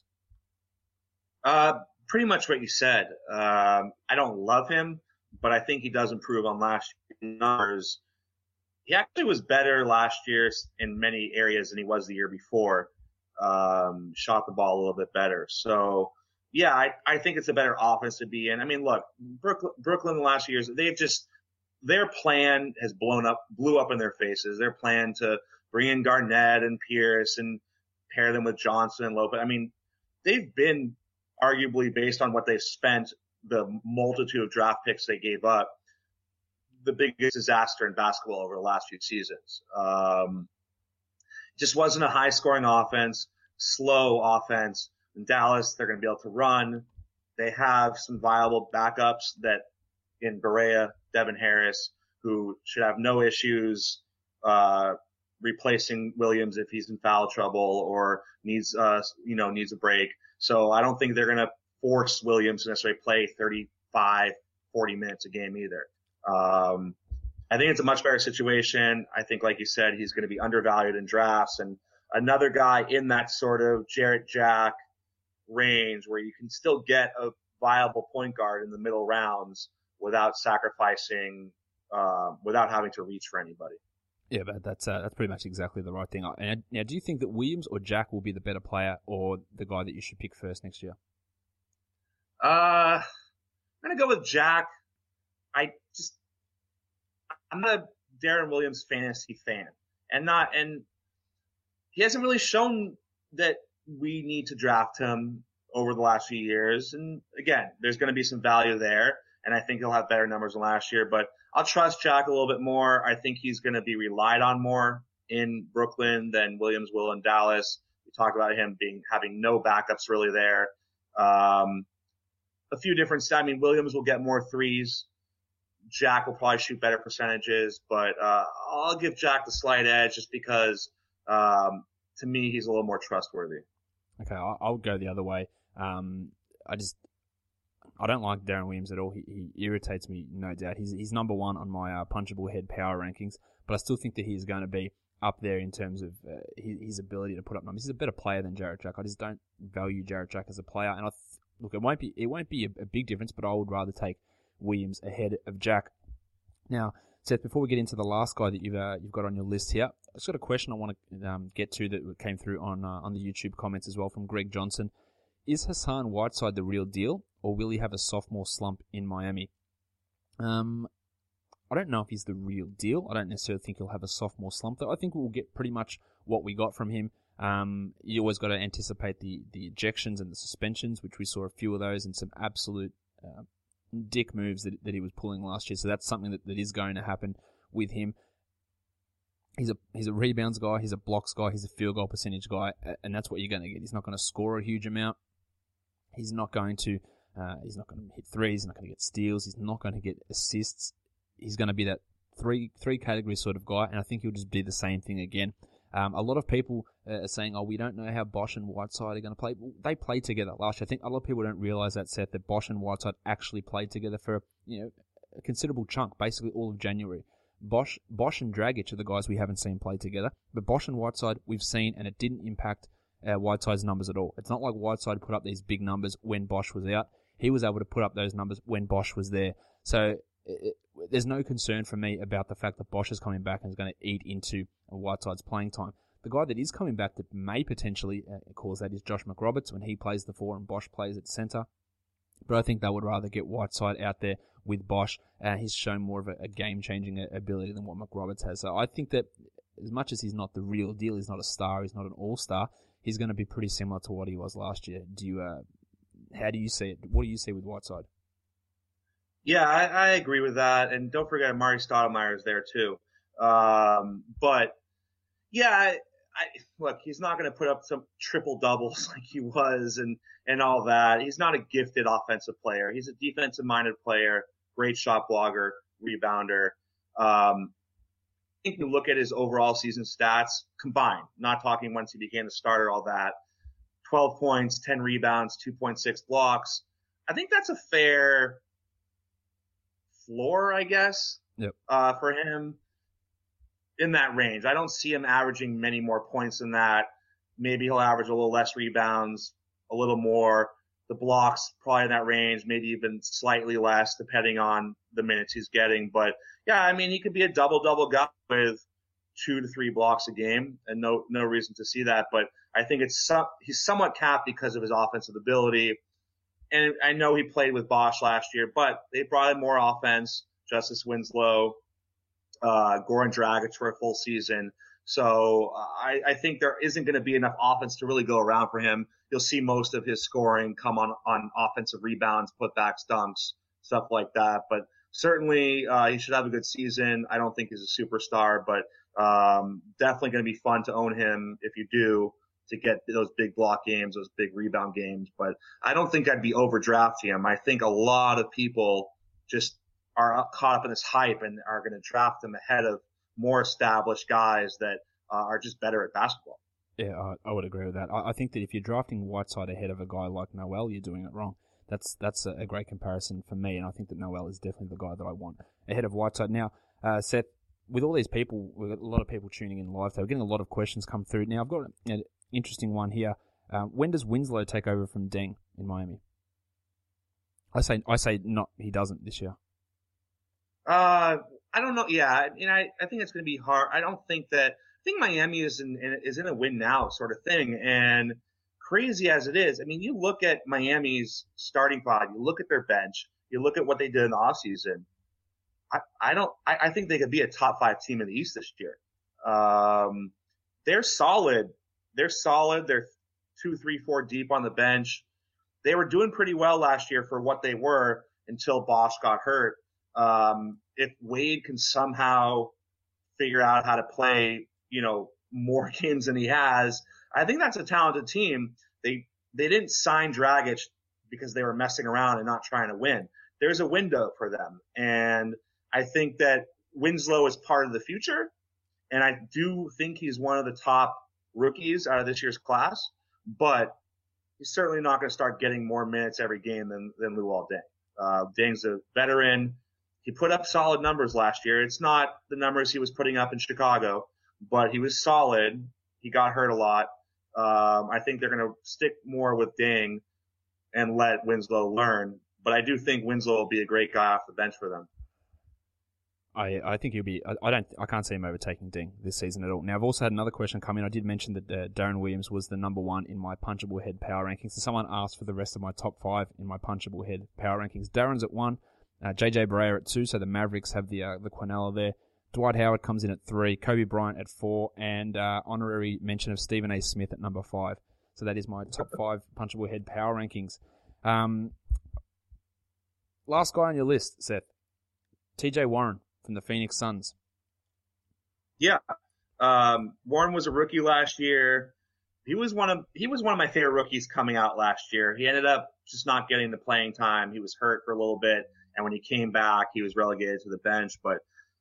Pretty much what you said. I don't love him, but I think he does improve on last year's numbers. He actually was better last year in many areas than he was the year before. Shot the ball a little bit better. So, yeah, I think it's a better offense to be in. I mean, look, Brooklyn the last few years, their plan has blew up in their faces. Their plan to bring in Garnett and Pierce and pair them with Johnson and Lopez. I mean, they've been arguably, based on what they've spent, the multitude of draft picks they gave up, the biggest disaster in basketball over the last few seasons. Just wasn't a high scoring offense, slow offense. In Dallas, they're going to be able to run. They have some viable backups that in Barea, Devin Harris, who should have no issues, replacing Williams if he's in foul trouble or needs a break. So I don't think they're going to force Williams to necessarily play 35, 40 minutes a game either. I think it's a much better situation. I think, like you said, he's going to be undervalued in drafts, and another guy in that sort of Jarrett Jack range where you can still get a viable point guard in the middle rounds without sacrificing, without having to reach for anybody. Yeah, but that's pretty much exactly the right thing. And now, do you think that Williams or Jack will be the better player, or the guy that you should pick first next year? I'm going to go with Jack. I'm not a Darren Williams fantasy fan, and he hasn't really shown that we need to draft him over the last few years. And again, there's going to be some value there, and I think he'll have better numbers than last year, but I'll trust Jack a little bit more. I think he's going to be relied on more in Brooklyn than Williams will in Dallas. We talked about him having no backups really there. A few different stats. I mean, Williams will get more threes. Jack will probably shoot better percentages, but I'll give Jack the slight edge just because to me, he's a little more trustworthy. Okay, I'll go the other way. I don't like Darren Williams at all. He irritates me, no doubt. He's number one on my punchable head power rankings, but I still think that he's going to be up there in terms of his ability to put up numbers. He's a better player than Jarrett Jack. I just don't value Jarrett Jack as a player, and look, it won't be a big difference, but I would rather take Williams ahead of Jack. Now, Seth, before we get into the last guy that you've got on your list here, I've just got a question I want to get to that came through on the YouTube comments as well from Greg Johnson. Is Hassan Whiteside the real deal, or will he have a sophomore slump in Miami? I don't know if he's the real deal. I don't necessarily think he'll have a sophomore slump, though. I think we'll get pretty much what we got from him. You always got to anticipate the ejections and the suspensions, which we saw a few of those, and some absolute dick moves that he was pulling last year. So that's something that is going to happen with him. He's a rebounds guy, he's a blocks guy, he's a field goal percentage guy, and that's what you're going to get. He's not going to score a huge amount. He's not going to hit threes. He's not going to get steals. He's not going to get assists. He's going to be that three category sort of guy, and I think he'll just be the same thing again. A lot of people are saying, "Oh, we don't know how Bosh and Whiteside are going to play." Well, they played together last year. I think a lot of people don't realize that, Seth, that Bosh and Whiteside actually played together for a considerable chunk, basically all of January. Bosh and Dragic are the guys we haven't seen play together, but Bosh and Whiteside we've seen, and it didn't impact Whiteside's numbers at all. It's not like Whiteside put up these big numbers when Bosh was out. He was able to put up those numbers when Bosh was there. So there's no concern for me about the fact that Bosh is coming back and is going to eat into Whiteside's playing time. The guy that is coming back that may potentially cause that is Josh McRoberts when he plays the 4 and Bosh plays at center. But I think they would rather get Whiteside out there with Bosh. He's shown more of a game-changing ability than what McRoberts has. So I think that as much as he's not the real deal, he's not a star, he's not an all-star, he's going to be pretty similar to what he was last year. How do you see it? What do you see with Whiteside? Yeah, I agree with that. And don't forget Amari Stoudemire is there too. But yeah, look, he's not going to put up some triple doubles like he was and all that. He's not a gifted offensive player. He's a defensive minded player, great shot blogger, rebounder. I think you look at his overall season stats combined, not talking once he became a starter, all that. 12 points, 10 rebounds, 2.6 blocks. I think that's a fair floor, I guess, yep. For him in that range. I don't see him averaging many more points than that. Maybe he'll average a little less rebounds, a little more. The blocks probably in that range, maybe even slightly less depending on the minutes he's getting. But yeah, I mean, he could be a double-double guy with 2 to 3 blocks a game, and no reason to see that. But I think he's somewhat capped because of his offensive ability. And I know he played with Bosh last year, but they brought in more offense. Justice Winslow, Goran Dragic for a full season. So I think there isn't going to be enough offense to really go around for him. You'll see most of his scoring come on offensive rebounds, putbacks, dunks, stuff like that. But certainly he should have a good season. I don't think he's a superstar, but definitely going to be fun to own him if you do, to get those big block games, those big rebound games. But I don't think I'd be overdrafting him. I think a lot of people just are caught up in this hype and are going to draft him ahead of more established guys that are just better at basketball. Yeah, I would agree with that. I think that if you're drafting Whiteside ahead of a guy like Noel, you're doing it wrong. That's a great comparison for me, and I think that Noel is definitely the guy that I want ahead of Whiteside. Now, Seth, with all these people, we've got a lot of people tuning in live, so we're getting a lot of questions come through. Now, I've got an interesting one here. When does Winslow take over from Deng in Miami? I say not. He doesn't this year. I don't know. Yeah, and I think it's going to be hard. I think Miami is in a win now sort of thing. And crazy as it is, I mean, you look at Miami's starting five, you look at their bench, you look at what they did in the offseason. I think they could be a top 5 team in the East this year. They're solid. They're 2, 3, 4 deep on the bench. They were doing pretty well last year for what they were until Bosh got hurt. If Wade can somehow figure out how to play, more games than he has, I think that's a talented team. They didn't sign Dragic because they were messing around and not trying to win. There's a window for them. And I think that Winslow is part of the future. And I do think he's one of the top rookies out of this year's class, but he's certainly not going to start getting more minutes every game than Luol Deng. Deng's a veteran. He put up solid numbers last year. It's not the numbers he was putting up in Chicago, but he was solid. He got hurt a lot. I think they're going to stick more with Deng and let Winslow learn. But I do think Winslow will be a great guy off the bench for them. I think he'll be. I can't see him overtaking Deng this season at all. Now I've also had another question come in. I did mention that Darren Williams was the number 1 in my punchable head power rankings. So someone asked for the rest of my top 5 in my punchable head power rankings. Darren's at 1, JJ Barea at 2. So the Mavericks have the Quinella there. Dwight Howard comes in at 3, Kobe Bryant at 4, and honorary mention of Stephen A. Smith at number 5. So that is my top 5 punchable head power rankings. Last guy on your list, Seth, TJ Warren from the Phoenix Suns. Yeah. Warren was a rookie last year. He was one of my favorite rookies coming out last year. He ended up just not getting the playing time. He was hurt for a little bit, and when he came back, he was relegated to the bench. But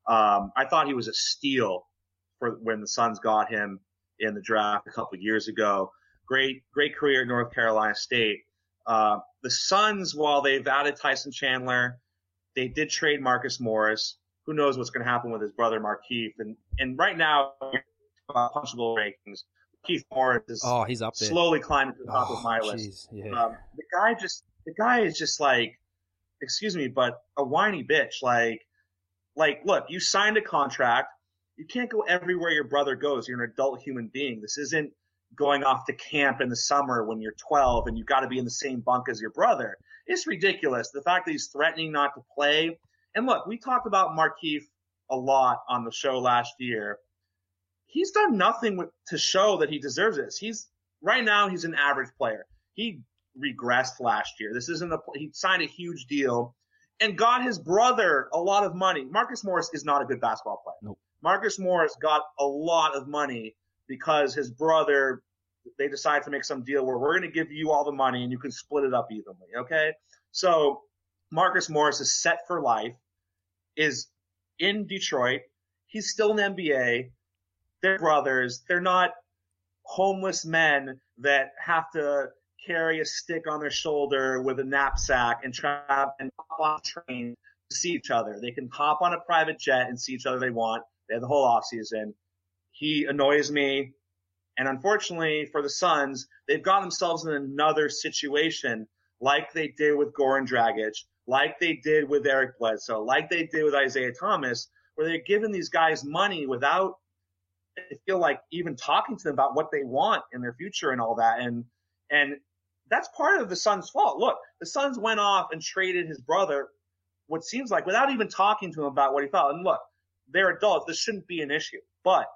I thought he was a steal for when the Suns got him in the draft a couple of years ago. Great career at North Carolina State. The Suns, while they've added Tyson Chandler, they did trade Marcus Morris. Who knows what's going to happen with his brother Markieff? And right now, punchable rankings, Markieff Morris is he's up there, slowly climbing to the top of my list. Yeah. The guy is just like, excuse me, but a whiny bitch. Like, look, you signed a contract. You can't go everywhere your brother goes. You're an adult human being. This isn't going off to camp in the summer when you're 12 and you've got to be in the same bunk as your brother. It's ridiculous. The fact that he's threatening not to play. And look, we talked about Markieff a lot on the show last year. He's done nothing to show that he deserves this. Right now he's an average player. He regressed last year. He signed a huge deal and got his brother a lot of money. Marcus Morris is not a good basketball player. Nope. Marcus Morris got a lot of money because his brother, they decided to make some deal where we're going to give you all the money and you can split it up evenly. Okay. So Marcus Morris is set for life, is in Detroit. He's still in the NBA. They're brothers. They're not homeless men that have to carry a stick on their shoulder with a knapsack and hop on a train to see each other. They can hop on a private jet and see each other they want. They have the whole off season. He annoys me. And unfortunately for the Suns, they've got themselves in another situation like they did with Goran Dragic, like they did with Eric Bledsoe, like they did with Isaiah Thomas, where they're giving these guys money without, I feel like, even talking to them about what they want in their future and all that. And that's part of the Suns' fault. Look, the Suns went off and traded his brother, what seems like, without even talking to him about what he thought. And look, they're adults. This shouldn't be an issue. But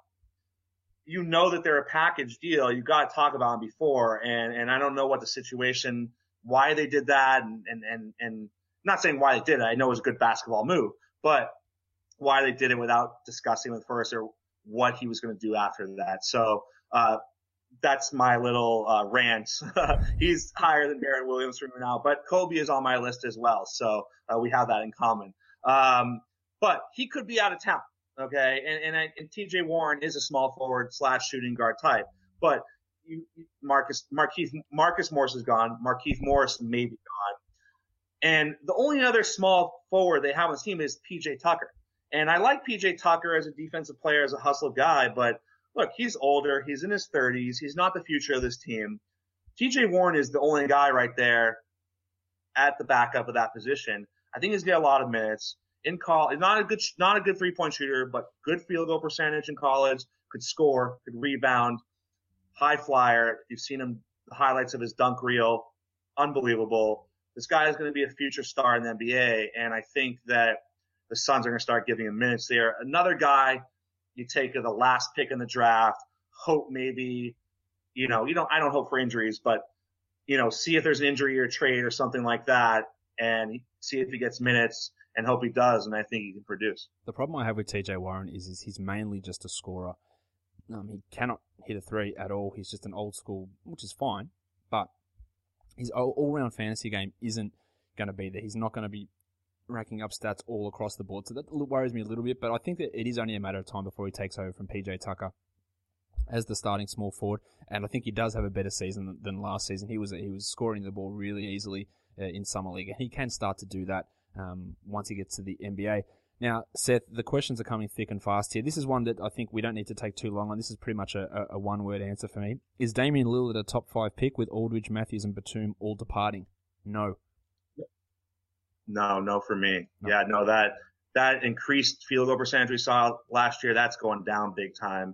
you know that they're a package deal. You got to talk about them before. And I don't know what the situation, why they did that, and not saying why they did it. I know it was a good basketball move, but why they did it without discussing with first or what he was going to do after that. So, that's my little rant. He's higher than Darren Williams for me now, but Kobe is on my list as well. So, we have that in common. But he could be out of town. Okay. And TJ Warren is a small forward / shooting guard type, but Marcus Morris is gone. Markieff Morris may be gone. And the only other small forward they have on this team is PJ Tucker. And I like PJ Tucker as a defensive player, as a hustle guy, but look, he's older. He's in his 30s. He's not the future of this team. TJ Warren is the only guy right there at the backup of that position. I think he's got a lot of minutes. In college, not a good 3-point shooter, but good field goal percentage in college, could score, could rebound, high flyer. You've seen him, the highlights of his dunk reel, unbelievable. This guy is going to be a future star in the NBA, and I think that the Suns are going to start giving him minutes there. Another guy you take the last pick in the draft, hope maybe, I don't hope for injuries, but, see if there's an injury or trade or something like that, and see if he gets minutes. And hope he does, and I think he can produce. The problem I have with TJ Warren is he's mainly just a scorer. He cannot hit a three at all. He's just an old school, which is fine, but his all-round fantasy game isn't going to be there. He's not going to be racking up stats all across the board, so that worries me a little bit, but I think that it is only a matter of time before he takes over from PJ Tucker. as the starting small forward, and I think he does have a better season than last season. He was scoring the ball really easily in summer league, and he can start to do that once he gets to the NBA. Now, Seth, the questions are coming thick and fast here. This is one that I think we don't need to take too long on. This is pretty much a one-word answer for me. Is Damian Lillard a top 5 pick with Aldridge, Matthews, and Batum all departing? No. No for me. No. Yeah, no, that increased field goal percentage we saw last year, that's going down big time.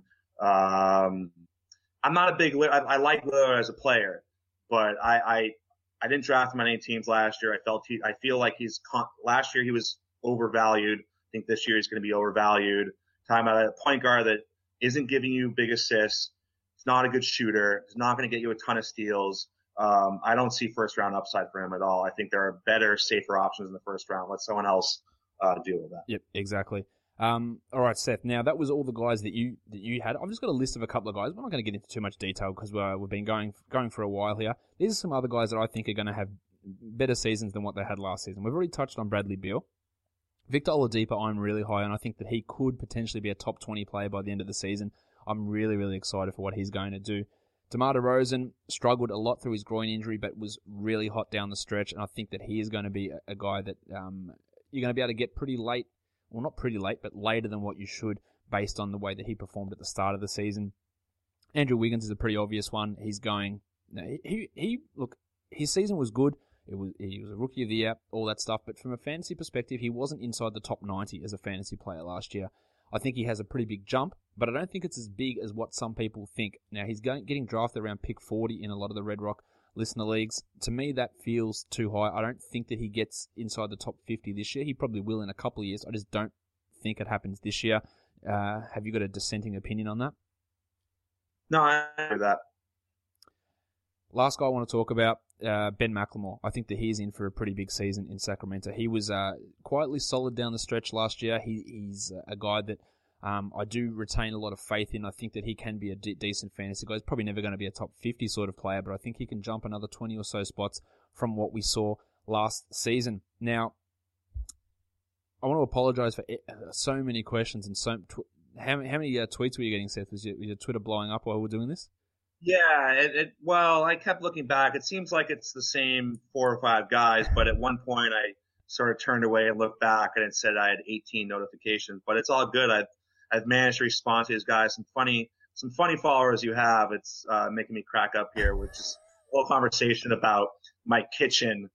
I'm not a big, I like Lillard as a player, but I didn't draft him on any teams last year. I feel like last year he was overvalued. I think this year he's going to be overvalued. Talking about a point guard that isn't giving you big assists. He's not a good shooter. He's not going to get you a ton of steals. I don't see first round upside for him at all. I think there are better, safer options in the first round. Let someone else deal with that. Yep, exactly. All right, Seth. Now that was all the guys that you had. I've just got a list of a couple of guys. We're not going to get into too much detail because we've been going for a while here. These are some other guys that I think are going to have better seasons than what they had last season. We've already touched on Bradley Beal. Victor Oladipo, I'm really high on. I think that he could potentially be a top 20 player by the end of the season. I'm really, really excited for what he's going to do. DeMar DeRozan struggled a lot through his groin injury, but was really hot down the stretch, and I think that he is going to be a guy that you're going to be able to get pretty late. Well, not pretty late, but later than what you should based on the way that he performed at the start of the season. Andrew Wiggins is a pretty obvious one. He's going... Look, his season was good. He was a rookie of the year, all that stuff. But from a fantasy perspective, he wasn't inside the top 90 as a fantasy player last year. I think he has a pretty big jump, but I don't think it's as big as what some people think. Now, he's getting drafted around pick 40 in a lot of the Red Rock listener leagues. To me, that feels too high. I don't think that he gets inside the top 50 this year. He probably will in a couple of years. I just don't think it happens this year. Have you got a dissenting opinion on that? No, I agree with that. Last guy I want to talk about, Ben McLemore. I think that he's in for a pretty big season in Sacramento. He was quietly solid down the stretch last year. He's a guy that I do retain a lot of faith in. I think that he can be a decent fantasy guy. He's probably never going to be a top 50 sort of player, but I think he can jump another 20 or so spots from what we saw last season. Now, I want to apologize for so many questions and how many tweets were you getting, Seth? Was your Twitter blowing up while we were doing this? Yeah, well, I kept looking back. It seems like it's the same 4 or 5 guys, but at one point I sort of turned away and looked back and it said I had 18 notifications, but it's all good. I've managed to respond to these guys. Some funny followers you have. It's making me crack up here, which is a whole conversation about my kitchen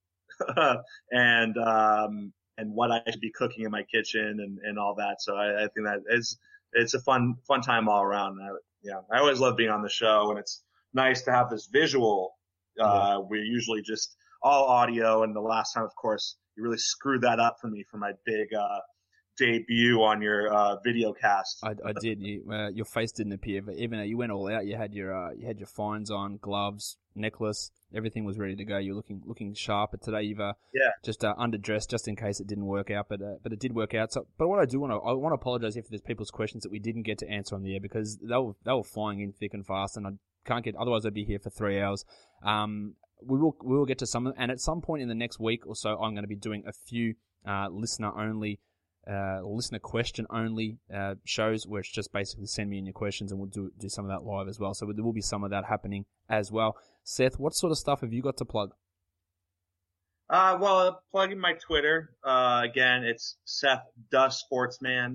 and what I should be cooking in my kitchen and all that. So I think that it's a fun time all around. I always love being on the show, and it's nice to have this visual. We're usually just all audio, and the last time, of course, you really screwed that up for me for my big debut on your video cast. I did. Your face didn't appear, but even though you went all out, you had your fines on, gloves, necklace, everything was ready to go. You're looking sharp. But today you've just underdressed just in case it didn't work out. But it did work out. So, but what I want to apologize if there's people's questions that we didn't get to answer on the air because they were flying in thick and fast, and I can't get. Otherwise, I'd be here for 3 hours. We will get to some of them, and at some point in the next week or so, I'm going to be doing a few listener question only shows where it's just basically send me in your questions and we'll do some of that live as well. So there will be some of that happening as well. Seth, what sort of stuff have you got to plug? Well, plugging my Twitter. Again, it's Seth Da Sportsman,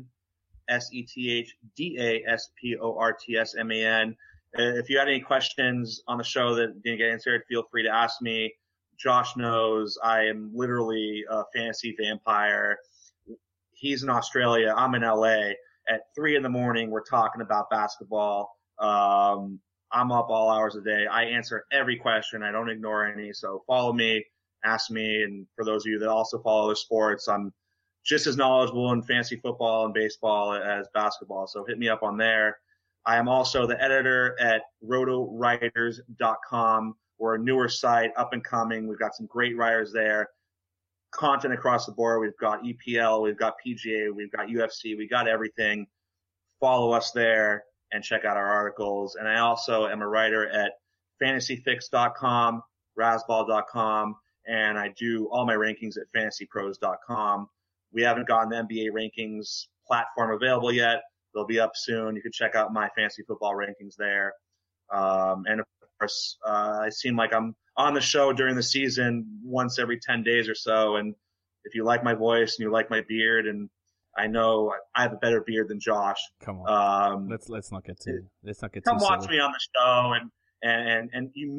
SETHDASPORTSMAN. If you had any questions on the show that didn't get answered, feel free to ask me. Josh knows I am literally a fantasy vampire. He's in Australia. I'm in LA. At 3 a.m, we're talking about basketball. I'm up all hours a day. I answer every question. I don't ignore any. So follow me, ask me. And for those of you that also follow other sports, I'm just as knowledgeable in fantasy football and baseball as basketball. So hit me up on there. I am also the editor at rotowriters.com. We're a newer site, up and coming. We've got some great writers there. Content across the board. We've got EPL, we've got PGA, we've got UFC, we got everything. Follow us there and check out our articles. And I also am a writer at fantasyfix.com, razzball.com, and I do all my rankings at fantasypros.com. We haven't gotten the NBA rankings platform available yet. They'll be up soon. You can check out my fantasy football rankings there. And of course, I seem like I'm on the show during the season once every 10 days or so. And if you like my voice and you like my beard, and I know I have a better beard than Josh. Come on. Let's not get too come watch silly. me on the show, and you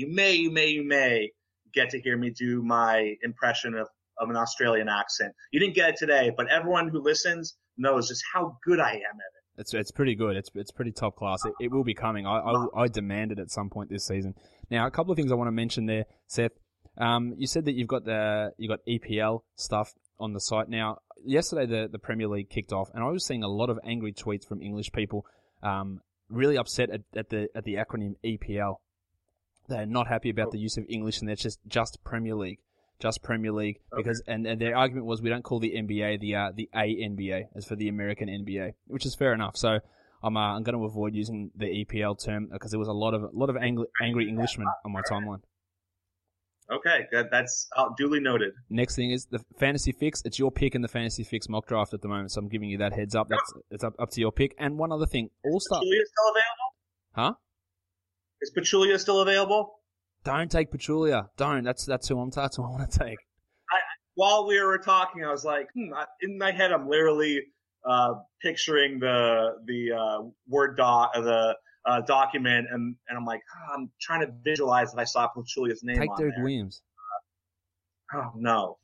may get to hear me do my impression of an Australian accent. You didn't get it today, but everyone who listens knows just how good I am at it. It's pretty good. It's pretty top class. It will be coming. I demand it at some point this season. Now, a couple of things I want to mention there, Seth. You said that you've got EPL stuff on the site. Now, yesterday the Premier League kicked off, and I was seeing a lot of angry tweets from English people, really upset at the acronym EPL. They're not happy about the use of English, and it's just Premier League. Just Premier League, because and their argument was we don't call the NBA the ANBA as for the American NBA, which is fair enough. So I'm going to avoid using the EPL term because there was a lot of angry Englishmen on my timeline. Okay, that's duly noted. Next thing is the Fantasy Fix. It's your pick in the Fantasy Fix mock draft at the moment, so I'm giving you that heads up. It's up to your pick. And one other thing, All-Star. Is Pachulia still available? Huh? Is Pachulia still available? Don't take Pachulia. Don't. That's who I want to take. While we were talking, I was like, in my head, I'm literally picturing the Word document, and I'm like, I'm trying to visualize that I saw Pachulia's name Take on Derek there. Williams. Oh, no.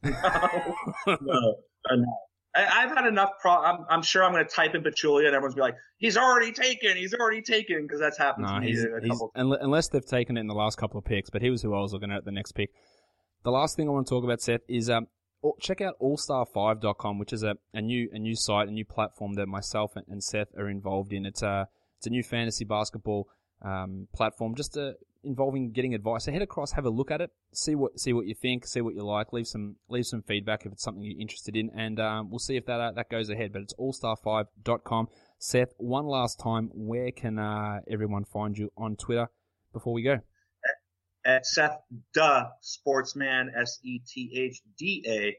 No. I've had enough I'm sure I'm going to type in Pachulia and everyone's be like, he's already taken, because that's happened to me a couple times. Unless they've taken it in the last couple of picks, but he was who I was looking at the next pick. The last thing I want to talk about, Seth, is check out allstar5.com, which is a new site, a new platform that myself and Seth are involved in. It's a new fantasy basketball platform, just involving getting advice. So head across, have a look at it, see what you think, see what you like, leave some feedback if it's something you're interested in, and we'll see if that goes ahead. But it's allstar5.com. Seth, one last time, where can everyone find you on Twitter before we go? At Seth the Sportsman, SETHDA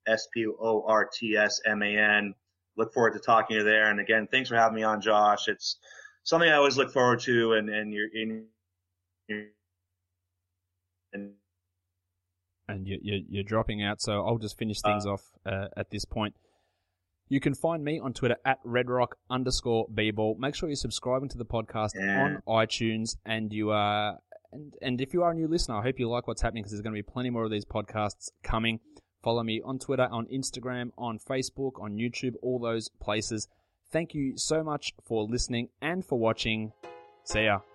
SPORTSMAN. Look forward to talking to you there. And again, thanks for having me on, Josh. It's something I always look forward to, and you're you're dropping out, so I'll just finish things off at this point. You can find me on Twitter at redrock_bball. Make sure you're subscribing to the podcast on iTunes, and you are, and if you are a new listener, I hope you like what's happening, because there's going to be plenty more of these podcasts coming. Follow me on Twitter, on Instagram, on Facebook, on YouTube, all those places. Thank you so much for listening and for watching. See ya.